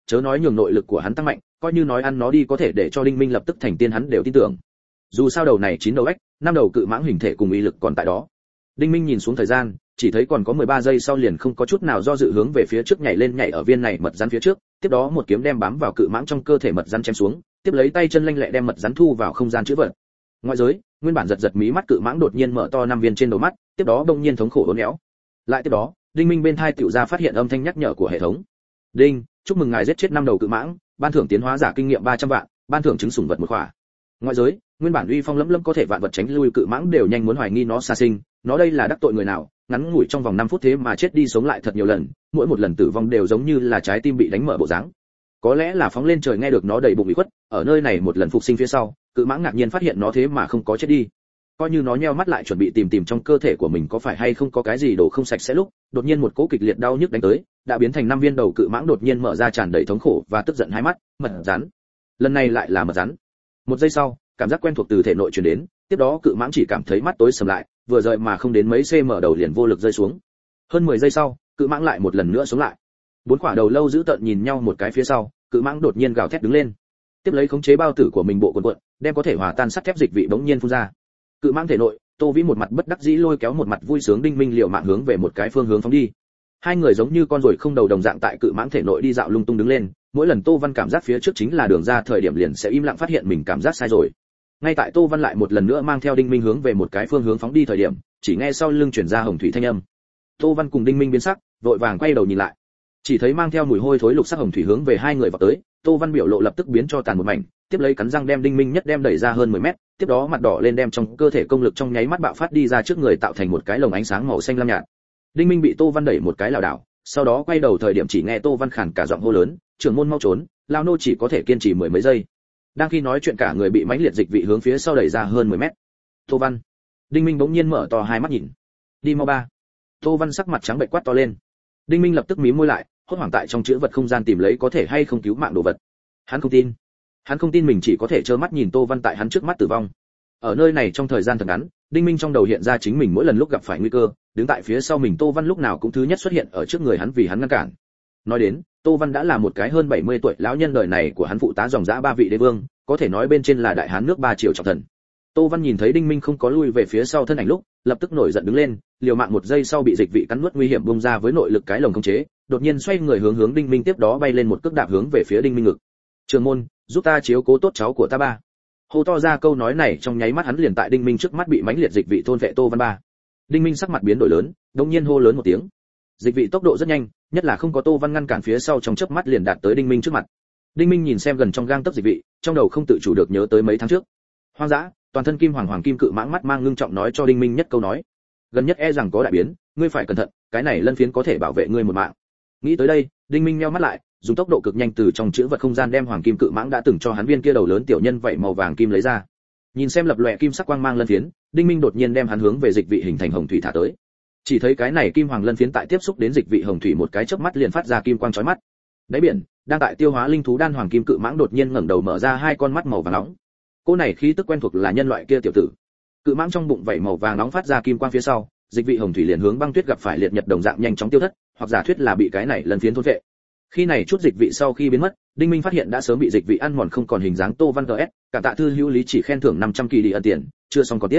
chớ nói nhường nội lực của hắn tăng mạnh, coi như nói ăn nó đi có thể để cho Đinh Minh lập tức thành tiên hắn đều tin tưởng. Dù sao đầu này 9 đầu ếch, 5 đầu cự mãng hình thể cùng uy lực còn tại đó. Đinh Minh nhìn xuống thời gian, chỉ thấy còn có 13 giây sau liền không có chút nào do dự hướng về phía trước nhảy lên nhảy ở viên này mật rắn phía trước, tiếp đó một kiếm đem bám vào cự mãng trong cơ thể mật rắn chém xuống, tiếp lấy tay chân lanh lẹ đem mật rắn thu vào không gian chứa vật. Ngoại giới, nguyên bản giật mí mắt cự mãng đột nhiên mở to 5 viên trên đầu mắt, tiếp đó bỗng nhiên thống khổ uốn éo. Lại tiếp đó, Đinh Minh bên tai tiểu ra phát hiện âm thanh nhắc nhở của hệ thống. Đinh, chúc mừng ngài giết chết 5 đầu cự mãng, ban thưởng tiến hóa giả kinh nghiệm 300 vạn, ban thưởng trứng sủng vật một khỏa. Ngoại giới, nguyên bản uy phong lẫm lẫm có thể vạn vật tránh lui cự mãng đều nhanh muốn hoài nghi nó xa sinh, nó đây là đắc tội người nào, ngắn ngủi trong vòng 5 phút thế mà chết đi sống lại thật nhiều lần, mỗi một lần tử vong đều giống như là trái tim bị đánh mở bộ dáng. Có lẽ là phóng lên trời nghe được nó đầy bụng ủy khuất, ở nơi này một lần phục sinh phía sau, cự mãng ngạc nhiên phát hiện nó thế mà không có chết đi. Coi như nó nheo mắt lại chuẩn bị tìm trong cơ thể của mình có phải hay không có cái gì đồ không sạch sẽ lúc, đột nhiên một cỗ kịch liệt đau nhức đánh tới, đã biến thành 5 viên đầu cự mãng đột nhiên mở ra tràn đầy thống khổ và tức giận hai mắt, mật rắn. Lần này lại là mật rắn. Một giây sau, cảm giác quen thuộc từ thể nội truyền đến, tiếp đó cự mãng chỉ cảm thấy mắt tối sầm lại, vừa rời mà không đến mấy cm đầu liền vô lực rơi xuống. Hơn 10 giây sau, cự mãng lại một lần nữa sống lại. 4 quả đầu lâu giữ tợn nhìn nhau một cái phía sau, cự mãng đột nhiên gào thét đứng lên. Tiếp lấy khống chế bao tử của mình bộ cuộn, đem có thể hòa tan sắt thép dịch vị bỗng nhiên phun ra. Cự mãng thể nội, Tô Vĩ một mặt bất đắc dĩ lôi kéo một mặt vui sướng Đinh Minh liều mạng hướng về một cái phương hướng phóng đi. Hai người giống như con ruồi không đầu đồng dạng tại cự mãng thể nội đi dạo lung tung đứng lên, mỗi lần Tô Văn cảm giác phía trước chính là đường ra thời điểm liền sẽ im lặng phát hiện mình cảm giác sai rồi. Ngay tại Tô Văn lại một lần nữa mang theo Đinh Minh hướng về một cái phương hướng phóng đi thời điểm, chỉ nghe sau lưng truyền ra hồng thủy thanh âm. Tô Văn cùng Đinh Minh biến sắc, vội vàng quay đầu nhìn lại. Chỉ thấy mang theo mùi hôi thối lục sắc hồng thủy hướng về hai người vào tới, Tô Văn biểu lộ lập tức biến cho tàn một mảnh, tiếp lấy cắn răng đem Đinh Minh nhất đem đẩy ra hơn 10 mét, tiếp đó mặt đỏ lên đem trong cơ thể công lực trong nháy mắt bạo phát đi ra trước người tạo thành một cái lồng ánh sáng màu xanh lam nhạt. Đinh Minh bị Tô Văn đẩy một cái lảo đảo, sau đó quay đầu thời điểm chỉ nghe Tô Văn khàn cả giọng hô lớn, "Trưởng môn mau trốn, lão nô chỉ có thể kiên trì mười mấy giây." Đang khi nói chuyện cả người bị mãnh liệt dịch vị hướng phía sau đẩy ra hơn 10 mét. "Tô Văn." Đinh Minh bỗng nhiên mở to hai mắt nhìn. "Đi mau ba." Tô Văn sắc mặt trắng bệch quát to lên. Đinh Minh lập tức mím môi lại, hốt hoảng tại trong chữ vật không gian tìm lấy có thể hay không cứu mạng đồ vật. Hắn không tin mình chỉ có thể trơ mắt nhìn Tô Văn tại hắn trước mắt tử vong. Ở nơi này trong thời gian thật ngắn, Đinh Minh trong đầu hiện ra chính mình mỗi lần lúc gặp phải nguy cơ, đứng tại phía sau mình Tô Văn lúc nào cũng thứ nhất xuất hiện ở trước người hắn vì hắn ngăn cản. Nói đến, Tô Văn đã là một cái hơn 70 tuổi lão nhân đời này của hắn phụ tá dòng dã 3 vị đế vương, có thể nói bên trên là đại hán nước 3 triều trọng thần. Tô Văn nhìn thấy Đinh Minh không có lui về phía sau thân ảnh lúc, lập tức nổi giận đứng lên, liều mạng một giây sau bị dịch vị cắn nuốt nguy hiểm bung ra với nội lực cái lồng khống chế, đột nhiên xoay người hướng Đinh Minh tiếp đó bay lên một cước đạp hướng về phía Đinh Minh ngực. "Trường môn, giúp ta chiếu cố tốt cháu của ta ba." Hô to ra câu nói này trong nháy mắt hắn liền tại Đinh Minh trước mắt bị mãnh liệt dịch vị thôn vệ Tô Văn ba. Đinh Minh sắc mặt biến đổi lớn, đột nhiên hô lớn một tiếng. Dịch vị tốc độ rất nhanh, nhất là không có Tô Văn ngăn cản phía sau trong chớp mắt liền đạt tới Đinh Minh trước mặt. Đinh Minh nhìn xem gần trong gang tấc dịch vị, trong đầu không tự chủ được nhớ tới mấy tháng trước. Hoang dã, toàn thân kim hoàng kim cự mãng mắt mang ngưng trọng nói cho Đinh Minh nhất câu nói. Gần nhất e rằng có đại biến, ngươi phải cẩn thận, cái này lân phiến có thể bảo vệ ngươi một mạng. Nghĩ tới đây, Đinh Minh nheo mắt lại, dùng tốc độ cực nhanh từ trong chữ vật không gian đem hoàng kim cự mãng đã từng cho hắn viên kia đầu lớn tiểu nhân vậy màu vàng kim lấy ra. Nhìn xem lập lòe kim sắc quang mang lân phiến, Đinh Minh đột nhiên đem hắn hướng về dịch vị hình thành hồng thủy thả tới. Chỉ thấy cái này kim hoàng lân phiến tại tiếp xúc đến dịch vị hồng thủy một cái chớp mắt liền phát ra kim quang chói mắt. Đáy biển, đang tại tiêu hóa linh thú đan hoàng kim cự mãng đột nhiên ngẩng đầu mở ra hai con mắt màu vàng nóng. Cô này khí tức quen thuộc là nhân loại kia tiểu tử. Cự mãng trong bụng vảy màu vàng nóng phát ra kim quang phía sau, dịch vị hồng thủy liền hướng băng tuyết gặp phải liệt nhật đồng dạng nhanh chóng tiêu thất, hoặc giả thuyết là bị cái này lân phiến thôn vệ. Khi này chút dịch vị sau khi biến mất, Đinh Minh phát hiện đã sớm bị dịch vị ăn mòn không còn hình dáng. Tô Văn GS, cảm tạ thư hữu lý chỉ khen thưởng 500 kỳ đi ân tiền, chưa xong còn tiếp.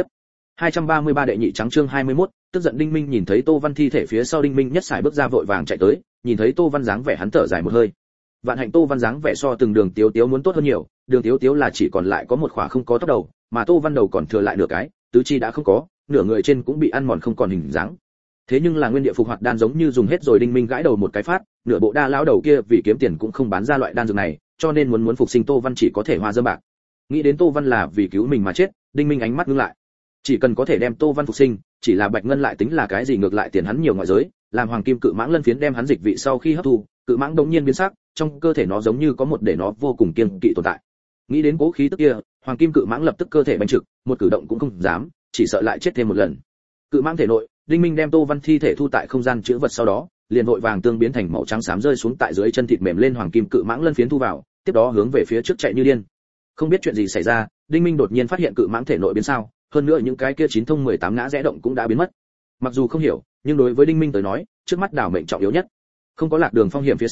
233 đệ nhị trắng chương 21, tức giận Đinh Minh nhìn thấy Tô Văn thi thể phía sau Đinh Minh nhất sải bước ra vội vàng chạy tới, nhìn thấy Tô Văn dáng vẻ hắn thở dài một hơi. Vạn hạnh Tô Văn dáng vẻ so từng Đường Tiếu Tiếu muốn tốt hơn nhiều, Đường Tiếu Tiếu là chỉ còn lại có một khỏa không có tóc đầu, mà Tô Văn đầu còn thừa lại nửa cái, tứ chi đã không có, nửa người trên cũng bị ăn mòn không còn hình dáng. Thế nhưng là nguyên địa phục hoạt đan giống như dùng hết rồi. Đinh Minh gãi đầu một cái phát, nửa bộ đa lão đầu kia vì kiếm tiền cũng không bán ra loại đan dược này, cho nên muốn phục sinh Tô Văn chỉ có thể hoa dâm bạc. Nghĩ đến Tô Văn là vì cứu mình mà chết, Đinh Minh ánh mắt ngưng lại. Chỉ cần có thể đem Tô Văn phục sinh, chỉ là bạch ngân lại tính là cái gì, ngược lại tiền hắn nhiều ngoại giới, làm hoàng kim cự mãng lân phiến đem hắn dịch vị sau khi hấp thu, cự mãng đống nhiên biến sắc, trong cơ thể nó giống như có một để nó vô cùng kiêng kỵ tồn tại. Nghĩ đến cố khí tức kia, hoàng kim cự mãng lập tức cơ thể bành trực, một cử động cũng không dám, chỉ sợ lại chết thêm một lần. Cự mãng thể nội, Đinh Minh đem Tô Văn thi thể thu tại không gian chứa vật sau đó, liền vội vàng tương biến thành màu trắng xám rơi xuống tại dưới chân thịt mềm lên hoàng kim cự mãng lân phiến thu vào, tiếp đó hướng về phía trước chạy như điên. Không biết chuyện gì xảy ra, Đinh Minh đột nhiên phát hiện cự mãng thể nội biến sao, hơn nữa những cái kia 9 thông 18 ngã rẽ động cũng đã biến mất. Mặc dù không hiểu, nhưng đối với Đinh Minh tới nói, trước mắt đảo mệnh trọng yếu nhất. Không có lạc đường phong hiểm phía sau,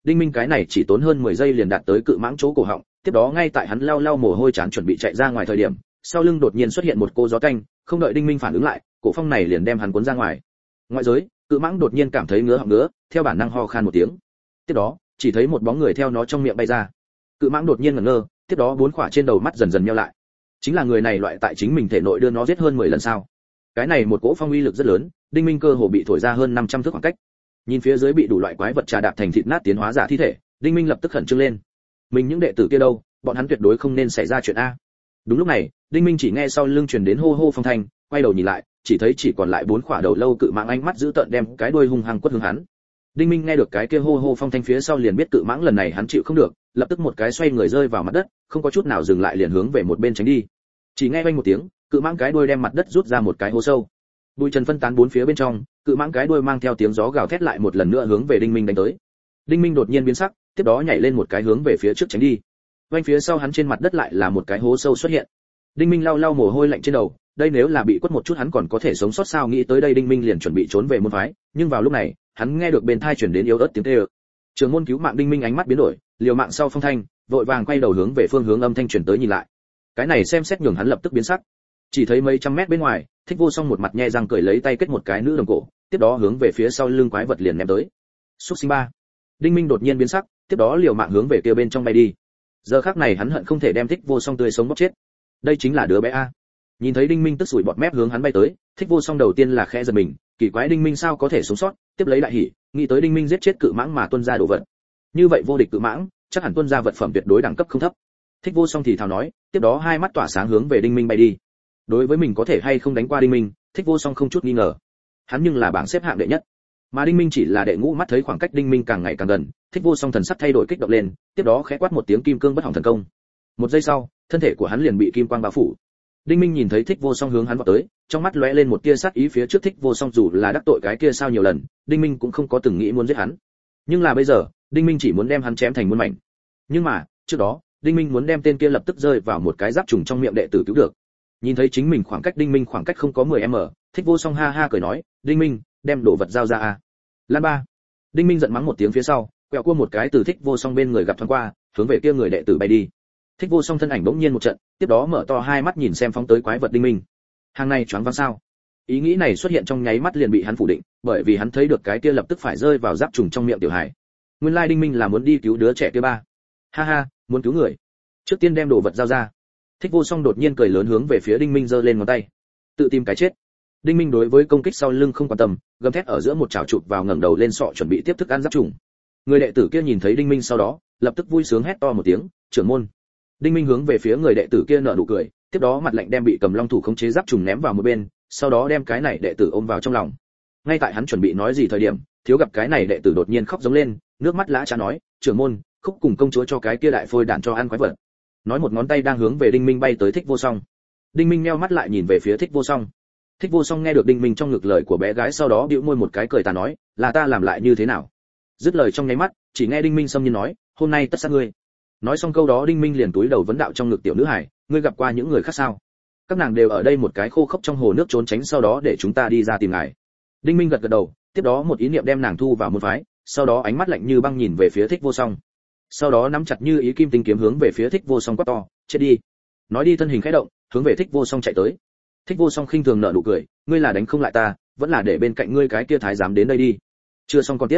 đinh minh cái này chỉ tốn hơn 10 giây liền đạt tới cự mãng chỗ cổ họng, tiếp đó ngay tại hắn lau lau mồ hôi chán chuẩn bị chạy ra ngoài thời điểm, sau lưng đột nhiên xuất hiện một cô gió canh, không đợi đinh minh phản ứng lại, cổ phong này liền đem hắn cuốn ra ngoài. Ngoại giới, cự mãng đột nhiên cảm thấy ngứa họng ngứa, theo bản năng ho khan một tiếng. Tiếp đó, chỉ thấy một bóng người theo nó trong miệng bay ra. Cự mãng đột nhiên ngẩn ngơ, tiếp đó bốn khỏa trên đầu mắt dần dần nheo lại. Chính là người này loại tại chính mình thể nội đưa nó giết hơn 10 lần sao? Cái này một cỗ phong uy lực rất lớn, đinh minh cơ hồ bị thổi ra hơn 500 thước khoảng cách. Nhìn phía dưới bị đủ loại quái vật trà đạp thành thịt nát tiến hóa giả thi thể, đinh minh lập tức khẩn trương lên. Mình những đệ tử kia đâu, bọn hắn tuyệt đối không nên xảy ra chuyện a. Đúng lúc này, đinh minh chỉ nghe sau lưng truyền đến hô hô phong thanh, quay đầu nhìn lại, chỉ thấy chỉ còn lại bốn khỏa đầu lâu cự mãng ánh mắt giữ tợn đem cái đuôi hung hăng quất hướng hắn. Đinh minh nghe được cái kia hô hô phong thanh phía sau liền biết cự mãng lần này hắn chịu không được, lập tức một cái xoay người rơi vào mặt đất, không có chút nào dừng lại liền hướng về một bên tránh đi. Chỉ nghe vang một tiếng, cự mãng cái đuôi đem mặt đất rút ra một cái hố sâu. Bụi trần phân tán bốn phía bên trong, cự mãng cái đuôi mang theo tiếng gió gào thét lại một lần nữa hướng về đinh minh đánh tới. Đinh minh đột nhiên biến sắc, tiếp đó nhảy lên một cái hướng về phía trước tránh đi. Vang phía sau hắn trên mặt đất lại là một cái hố sâu xuất hiện. Đinh minh lau lau mồ hôi lạnh trên đầu, đây nếu là bị quất một chút hắn còn có thể sống sót sao, nghĩ tới đây đinh minh liền chuẩn bị trốn về môn phái, nhưng vào lúc này, hắn nghe được bên tai truyền đến yếu ớt tiếng kêu. Trường môn cứu mạng, đinh minh ánh mắt biến đổi, liều mạng sau phong thanh, vội vàng quay đầu hướng về phương hướng âm thanh truyền tới nhìn lại. Cái này xem xét nhường hắn lập tức biến sắc. Chỉ thấy mấy trăm mét bên ngoài, Thích Vô Song một mặt nhe răng cười lấy tay kết một cái nữ đồng cổ, tiếp đó hướng về phía sau lưng quái vật liền ném tới. Súc sinh ba. Đinh minh đột nhiên biến sắc, tiếp đó liều mạng hướng về kia bên trong bay đi. Giờ khắc này hắn hận không thể đem Thích Vô Song tươi sống bóp chết. Đây chính là đứa bé a. Nhìn thấy đinh minh tức sủi bọt mép hướng hắn bay tới, Thích Vô Song đầu tiên là khẽ giật mình, kỳ quái đinh minh sao có thể sống sót, tiếp lấy đại hỉ, nghĩ tới đinh minh giết chết cự mãng mà tuân ra đồ vật. Như vậy vô địch cự mãng, chắc hẳn tuân ra vật phẩm tuyệt đối đẳng cấp không thấp. Thích Vô Song thì thào nói, tiếp đó hai mắt tỏa sáng hướng về đinh minh bay đi. Đối với mình có thể hay không đánh qua đinh minh, Thích Vô Song không chút nghi ngờ. Hắn nhưng là bảng xếp hạng đệ nhất, mà đinh minh chỉ là đệ ngũ. Mắt thấy khoảng cách đinh minh càng ngày càng gần, Thích Vô Song thần sắc thay đổi kích động lên, tiếp đó khẽ quát một tiếng kim cương bất hỏng thần công. Một giây sau, thân thể của hắn liền bị kim quang bao phủ. Đinh minh nhìn thấy Thích Vô Song hướng hắn vọt tới, trong mắt lóe lên một tia sát ý. Phía trước Thích Vô Song dù là đắc tội cái kia sao nhiều lần, đinh minh cũng không có từng nghĩ muốn giết hắn, nhưng là bây giờ đinh minh chỉ muốn đem hắn chém thành muôn mảnh. Nhưng mà trước đó đinh minh muốn đem tên kia lập tức rơi vào một cái giáp trùng trong miệng đệ tử cứu được. Nhìn thấy chính mình khoảng cách đinh minh khoảng cách không có 10m, Thích Vô Song ha ha cười nói, đinh minh, đem đồ vật giao ra a. Lan ba. Đinh minh giận mắng một tiếng phía sau, quẹo cua một cái từ Thích Vô Song bên người gặp thoáng qua, hướng về kia người đệ tử bay đi. Thích Vô Song thân ảnh bỗng nhiên một trận, tiếp đó mở to hai mắt nhìn xem phóng tới quái vật đinh minh. Hàng này choáng váng sao? Ý nghĩ này xuất hiện trong nháy mắt liền bị hắn phủ định, bởi vì hắn thấy được cái kia lập tức phải rơi vào giáp trùng trong miệng tiểu hải. Nguyên lai đinh minh là muốn đi cứu đứa trẻ kia ba. Ha ha, muốn cứu người. Trước tiên đem đồ vật giao ra. Thích Vô Song đột nhiên cười lớn hướng về phía đinh minh giơ lên ngón tay. Tự tìm cái chết. Đinh minh đối với công kích sau lưng không quan tâm, gầm thét ở giữa một chảo chụp vào ngẩng đầu lên sọ chuẩn bị tiếp thức ăn giáp trùng. Người đệ tử kia nhìn thấy đinh minh sau đó, lập tức vui sướng hét to một tiếng, trưởng môn. Đinh minh hướng về phía người đệ tử kia nở nụ cười, tiếp đó mặt lạnh đem bị cầm long thủ khống chế giáp trùng ném vào một bên, sau đó đem cái này đệ tử ôm vào trong lòng. Ngay tại hắn chuẩn bị nói gì thời điểm, thiếu gặp cái này đệ tử đột nhiên khóc giống lên, nước mắt lã chã nói, trưởng môn, Khúc cùng công chúa cho cái kia đại phôi đản cho ăn quái vật. Nói một ngón tay đang hướng về đinh minh bay tới Thích Vô Song. Đinh minh nheo mắt lại nhìn về phía Thích Vô Song. Thích Vô Song nghe được đinh minh trong ngực lời của bé gái sau đó bĩu môi một cái cười tà nói, là ta làm lại như thế nào? Dứt lời trong nháy mắt, chỉ nghe đinh minh xâm nhiên nói, hôm nay tất sát ngươi. Nói xong câu đó đinh minh liền túi đầu vấn đạo trong ngực tiểu nữ hải, ngươi gặp qua những người khác sao? Các nàng đều ở đây một cái khô khốc trong hồ nước trốn tránh, sau đó để chúng ta đi ra tìm ngài. Đinh minh gật gật đầu, tiếp đó một ý niệm đem nàng thu vào môn phái, sau đó ánh mắt lạnh như băng nhìn về phía Thích Vô Song. Sau đó nắm chặt như ý kim tinh kiếm hướng về phía Thích Vô Song quát to, chết đi. Nói đi thân hình khẽ động, hướng về Thích Vô Song chạy tới. Thích Vô Song khinh thường nở nụ cười, ngươi là đánh không lại ta, vẫn là để bên cạnh ngươi cái kia thái giám đến đây đi. Chưa xong còn tiếp.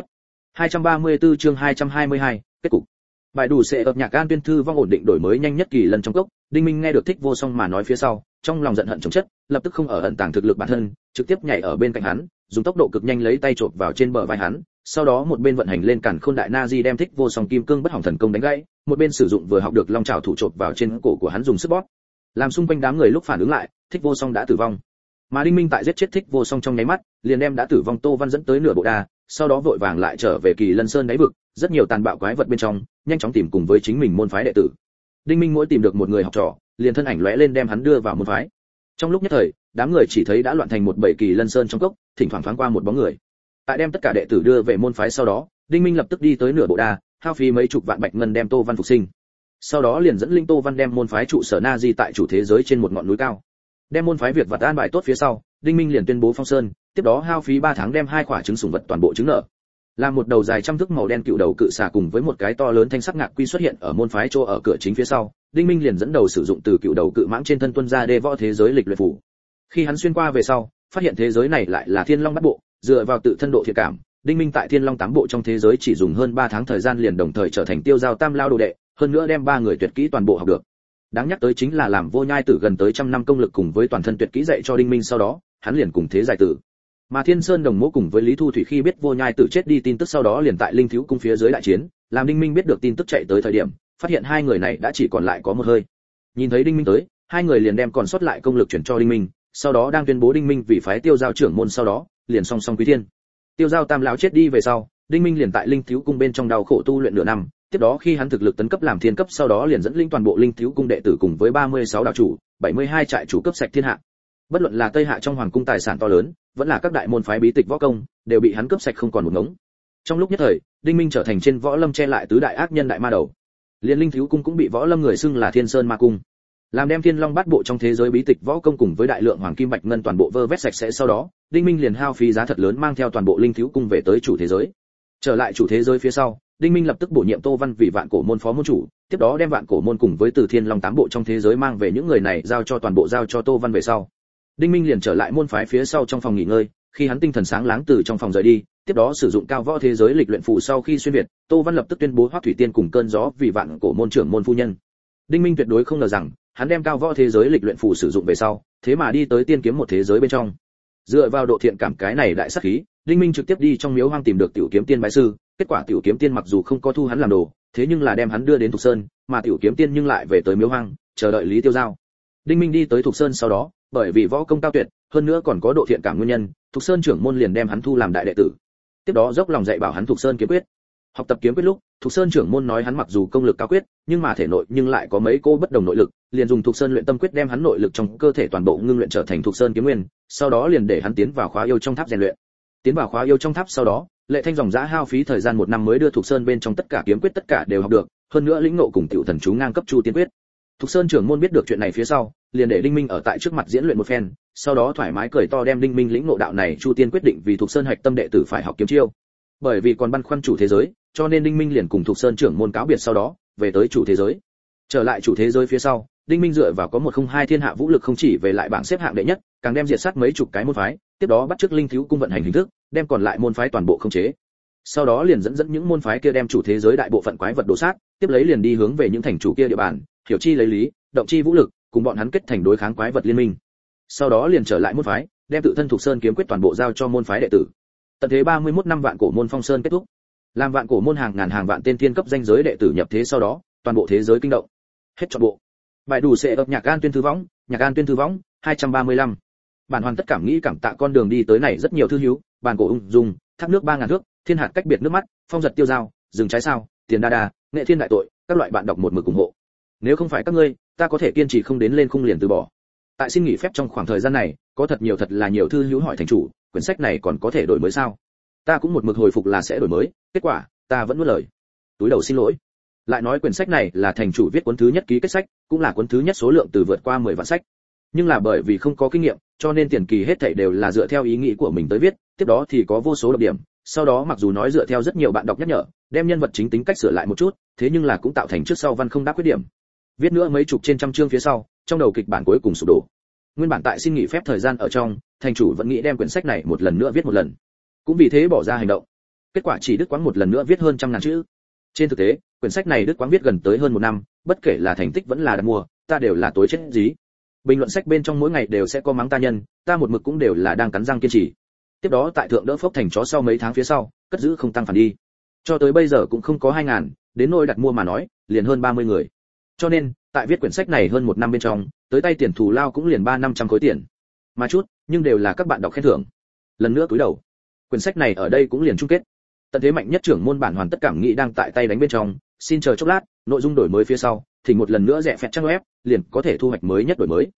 234 chương 222, kết cục. Bài đủ sẽ ập nhạc an tuyên thư vong ổn định đổi mới nhanh nhất kỳ lần trong cốc. Đinh minh nghe được Thích Vô Song mà nói phía sau, trong lòng giận hận chồng chất, lập tức không ở ẩn tàng thực lực bản thân, trực tiếp nhảy ở bên cạnh hắn, dùng tốc độ cực nhanh lấy tay chộp vào trên bờ vai hắn, sau đó một bên vận hành lên cản khôn đại na di đem Thích Vô Song kim cương bất hỏng thần công đánh gãy, một bên sử dụng vừa học được long trảo thủ chộp vào trên cổ của hắn dùng sức bóp. Làm xung quanh đám người lúc phản ứng lại, Thích Vô Song đã tử vong. Mà Đinh Minh tại giết chết Thích Vô Song trong nháy mắt, liền đem đã tử vong Tô Văn dẫn tới nửa bộ đà, sau đó vội vàng lại trở về Kỳ Lân Sơn đáy vực, rất nhiều tàn bạo quái vật bên trong, nhanh chóng tìm cùng với chính mình môn phái đệ tử. Đinh Minh mỗi tìm được một người học trò, liền thân ảnh lóe lên đem hắn đưa vào môn phái. Trong lúc nhất thời, đám người chỉ thấy đã loạn thành một bầy Kỳ Lân Sơn trong cốc, thỉnh thoảng thoáng qua một bóng người. Tại đem tất cả đệ tử đưa về môn phái sau đó, Đinh Minh lập tức đi tới nửa bộ đà, hao phí mấy chục vạn bạch ngân đem Tô Văn phục sinh. Sau đó liền dẫn linh Tô Văn đem môn phái trụ sở Na Di tại chủ thế giới trên một ngọn núi cao. Đem môn phái việc vật an bài tốt phía sau, Đinh Minh liền tuyên bố phong sơn, tiếp đó hao phí 3 tháng đem 2 quả trứng sủng vật toàn bộ trứng nở. Là một đầu dài trăm thước màu đen cựu đầu cự xà cùng với một cái to lớn thanh sắc ngạc quy xuất hiện ở môn phái chỗ ở cửa chính phía sau, Đinh Minh liền dẫn đầu sử dụng từ cựu đầu cự mãng trên thân tuân ra đê võ thế giới lịch luyện phủ. Khi hắn xuyên qua về sau, phát hiện thế giới này lại là Thiên Long Bát Bộ, dựa vào tự thân độ thiện cảm, Đinh Minh tại Thiên Long Tám Bộ trong thế giới chỉ dùng hơn 3 tháng thời gian liền đồng thời trở thành Tiêu Giao Tam Lao đồ đệ, hơn nữa đem 3 người tuyệt kỹ toàn bộ học được. Đáng nhắc tới chính là làm Vô Nhai Tử gần tới 100 năm công lực cùng với toàn thân tuyệt kỹ dạy cho Đinh Minh, sau đó, hắn liền cùng thế giải tử. Mà Thiên Sơn Đồng Mỗ cùng với Lý Thu Thủy khi biết Vô Nhai Tử chết đi tin tức sau đó liền tại Linh Thiếu cung phía dưới đại chiến, làm Đinh Minh biết được tin tức chạy tới thời điểm, phát hiện 2 người này đã chỉ còn lại có một hơi. Nhìn thấy Đinh Minh tới, 2 người liền đem còn sót lại công lực chuyển cho Đinh Minh, sau đó đang tuyên bố Đinh Minh vì phái Tiêu Giao trưởng môn, sau đó liền song song quý thiên. Tiêu Giao Tam lão chết đi về sau, Đinh Minh liền tại Linh Thiếu cung bên trong đau khổ tu luyện nửa năm, tiếp đó khi hắn thực lực tấn cấp làm thiên cấp, sau đó liền dẫn linh toàn bộ Linh Thiếu cung đệ tử cùng với 36 đạo chủ, 72 trại chủ cấp sạch thiên hạ. Bất luận là Tây Hạ trong hoàng cung tài sản to lớn, vẫn là các đại môn phái bí tịch võ công, đều bị hắn cướp sạch không còn một ngống. Trong lúc nhất thời, Đinh Minh trở thành trên võ lâm che lại tứ đại ác nhân đại ma đầu. Liên Linh Thiếu cung cũng bị võ lâm người xưng là Thiên Sơn Ma cung. Làm đem Thiên Long Bát Bộ trong thế giới bí tịch võ công cùng với đại lượng hoàng kim bạch ngân toàn bộ vơ vét sạch sẽ, sau đó, Đinh Minh liền hao phí giá thật lớn mang theo toàn bộ Linh Thiếu cung về tới chủ thế giới. Trở lại chủ thế giới phía sau, Đinh Minh lập tức bổ nhiệm Tô Văn vì Vạn Cổ môn phó môn chủ, tiếp đó đem Vạn Cổ môn cùng với Từ Thiên Long Tám Bộ trong thế giới mang về những người này giao cho Tô Văn về sau. Đinh Minh liền trở lại môn phái phía sau trong phòng nghỉ ngơi, khi hắn tinh thần sáng láng từ trong phòng rời đi, tiếp đó sử dụng cao võ thế giới lịch luyện phù sau khi xuyên việt, Tô Văn lập tức tuyên bố Hoắc Thủy Tiên cùng Cơn Gió vì Vạn Cổ môn trưởng môn phu nhân. Đinh Minh tuyệt đối không ngờ rằng, hắn đem cao võ thế giới lịch luyện phù sử dụng về sau, thế mà đi tới tiên kiếm một thế giới bên trong. Dựa vào độ thiện cảm cái này đại sát khí, Đinh Minh trực tiếp đi trong miếu hoang tìm được Tiểu Kiếm Tiên bái sư, kết quả Tiểu Kiếm Tiên mặc dù không có thu hắn làm đồ, thế nhưng là đem hắn đưa đến Thục Sơn, mà Tiểu Kiếm Tiên nhưng lại về tới miếu hoang, chờ đợi Lý Tiêu Giao. Đinh Minh đi tới Thục Sơn sau đó, bởi vì võ công cao tuyệt, hơn nữa còn có độ thiện cảm nguyên nhân, Thục Sơn trưởng môn liền đem hắn thu làm đại đệ tử. Tiếp đó dốc lòng dạy bảo hắn Thục Sơn kiếm quyết. Học tập kiếm quyết lúc, Thục Sơn trưởng môn nói hắn mặc dù công lực cao quyết, nhưng mà thể nội nhưng lại có mấy cô bất đồng nội lực, liền dùng Thục Sơn luyện tâm quyết đem hắn nội lực trong cơ thể toàn bộ ngưng luyện trở thành Thục Sơn kiếm nguyên, sau đó liền để hắn tiến vào khóa yêu trong tháp rèn luyện. Tiến vào khóa yêu trong tháp sau đó, Lệ Thanh dòng dã hao phí thời gian 1 năm mới đưa Thục Sơn bên trong tất cả kiếm quyết tất cả đều học được, hơn nữa lĩnh ngộ cùng tiểu thần chú ngang cấp Chu Tiên quyết. Thục Sơn trưởng môn biết được chuyện này phía sau, liền để Đinh Minh ở tại trước mặt diễn luyện một phen, sau đó thoải mái cười to đem Đinh Minh lĩnh ngộ đạo này Chu Tiên quyết định vì Thục Sơn hạch tâm đệ tử phải học kiếm chiêu. Bởi vì còn băn khoăn chủ thế giới, cho nên Đinh Minh liền cùng Thục Sơn trưởng môn cáo biệt, sau đó về tới chủ thế giới. Trở lại chủ thế giới phía sau, Đinh Minh dựa vào có 102 thiên hạ vũ lực không chỉ về lại bảng xếp hạng đệ nhất, càng đem diệt sát mấy chục cái môn phái, tiếp đó bắt chước Linh Thiếu cung vận hành hình thức, đem còn lại môn phái toàn bộ khống chế. Sau đó liền dẫn những môn phái kia đem chủ thế giới đại bộ phận quái vật đổ sát, tiếp lấy liền đi hướng về những thành chủ kia địa bàn, hiểu chi lấy lý, động chi vũ lực, cùng bọn hắn kết thành đối kháng quái vật liên minh. Sau đó liền trở lại môn phái, đem tự thân Thục Sơn kiếm quyết toàn bộ giao cho môn phái đệ tử. Tận thế 31 năm Vạn Cổ môn phong sơn kết thúc. Làm Vạn Cổ môn hàng ngàn hàng vạn tên tiên cấp danh giới đệ tử nhập thế sau đó, toàn bộ thế giới kinh động. Hết trọn bộ. Bài đủ sẽ ập nhạc an tuyên thư võng, nhạc an tuyên thư võng 235. Bản hoàn tất cảm nghĩ cảm tạ con đường đi tới này rất nhiều thư hữu, bàn cổ ung dung, thác nước 3000 thước, thiên hạt cách biệt nước mắt, phong giật tiêu dao, rừng trái sao, tiền đa đa, nghệ thiên đại tội, các loại bạn đọc một mực ủng hộ. Nếu không phải các ngươi, ta có thể kiên trì không đến lên khung liền từ bỏ. Tại xin nghỉ phép trong khoảng thời gian này, có thật là nhiều thư hữu hỏi thành chủ, quyển sách này còn có thể đổi mới sao? Ta cũng một mực hồi phục là sẽ đổi mới, kết quả, ta vẫn nuốt lời. Túi đầu xin lỗi. Lại nói quyển sách này là thành chủ viết cuốn thứ nhất ký kết sách, cũng là cuốn thứ nhất số lượng từ vượt qua 10 vạn sách. Nhưng là bởi vì không có kinh nghiệm, cho nên tiền kỳ hết thảy đều là dựa theo ý nghĩ của mình tới viết, tiếp đó thì có vô số độc điểm, sau đó mặc dù nói dựa theo rất nhiều bạn đọc nhắc nhở, đem nhân vật chính tính cách sửa lại một chút, thế nhưng là cũng tạo thành trước sau văn không đáp khuyết điểm. Viết nữa mấy chục trên trăm chương phía sau, trong đầu kịch bản cuối cùng sụp đổ. Nguyên bản tại xin nghỉ phép thời gian ở trong, thành chủ vẫn nghĩ đem quyển sách này một lần nữa viết một lần, cũng vì thế bỏ ra hành động. Kết quả chỉ đứt quãng một lần nữa viết hơn 100.000 chữ. Trên thực tế, quyển sách này đứt quãng viết gần tới hơn 1 năm, bất kể là thành tích vẫn là đặt mua, ta đều là tối chết dí. Bình luận sách bên trong mỗi ngày đều sẽ có mắng ta nhân, ta một mực cũng đều là đang cắn răng kiên trì. Tiếp đó tại thượng đỡ phốc thành chó sau mấy tháng phía sau, cất giữ không tăng phản đi. Cho tới bây giờ cũng không có 2000, đến nỗi đặt mua mà nói, liền hơn 30 người. Cho nên, tại viết quyển sách này hơn 1 năm bên trong, tới tay tiền thù lao cũng liền 300-500 khối tiền. Mà chút, nhưng đều là các bạn đọc khen thưởng. Lần nữa cúi đầu. Quyển sách này ở đây cũng liền chung kết. Tận thế mạnh nhất trưởng môn bản hoàn tất cảm nghĩ đang tại tay đánh bên trong, xin chờ chốc lát, nội dung đổi mới phía sau, thì một lần nữa rẽ phẹt trang web, liền có thể thu hoạch mới nhất đổi mới.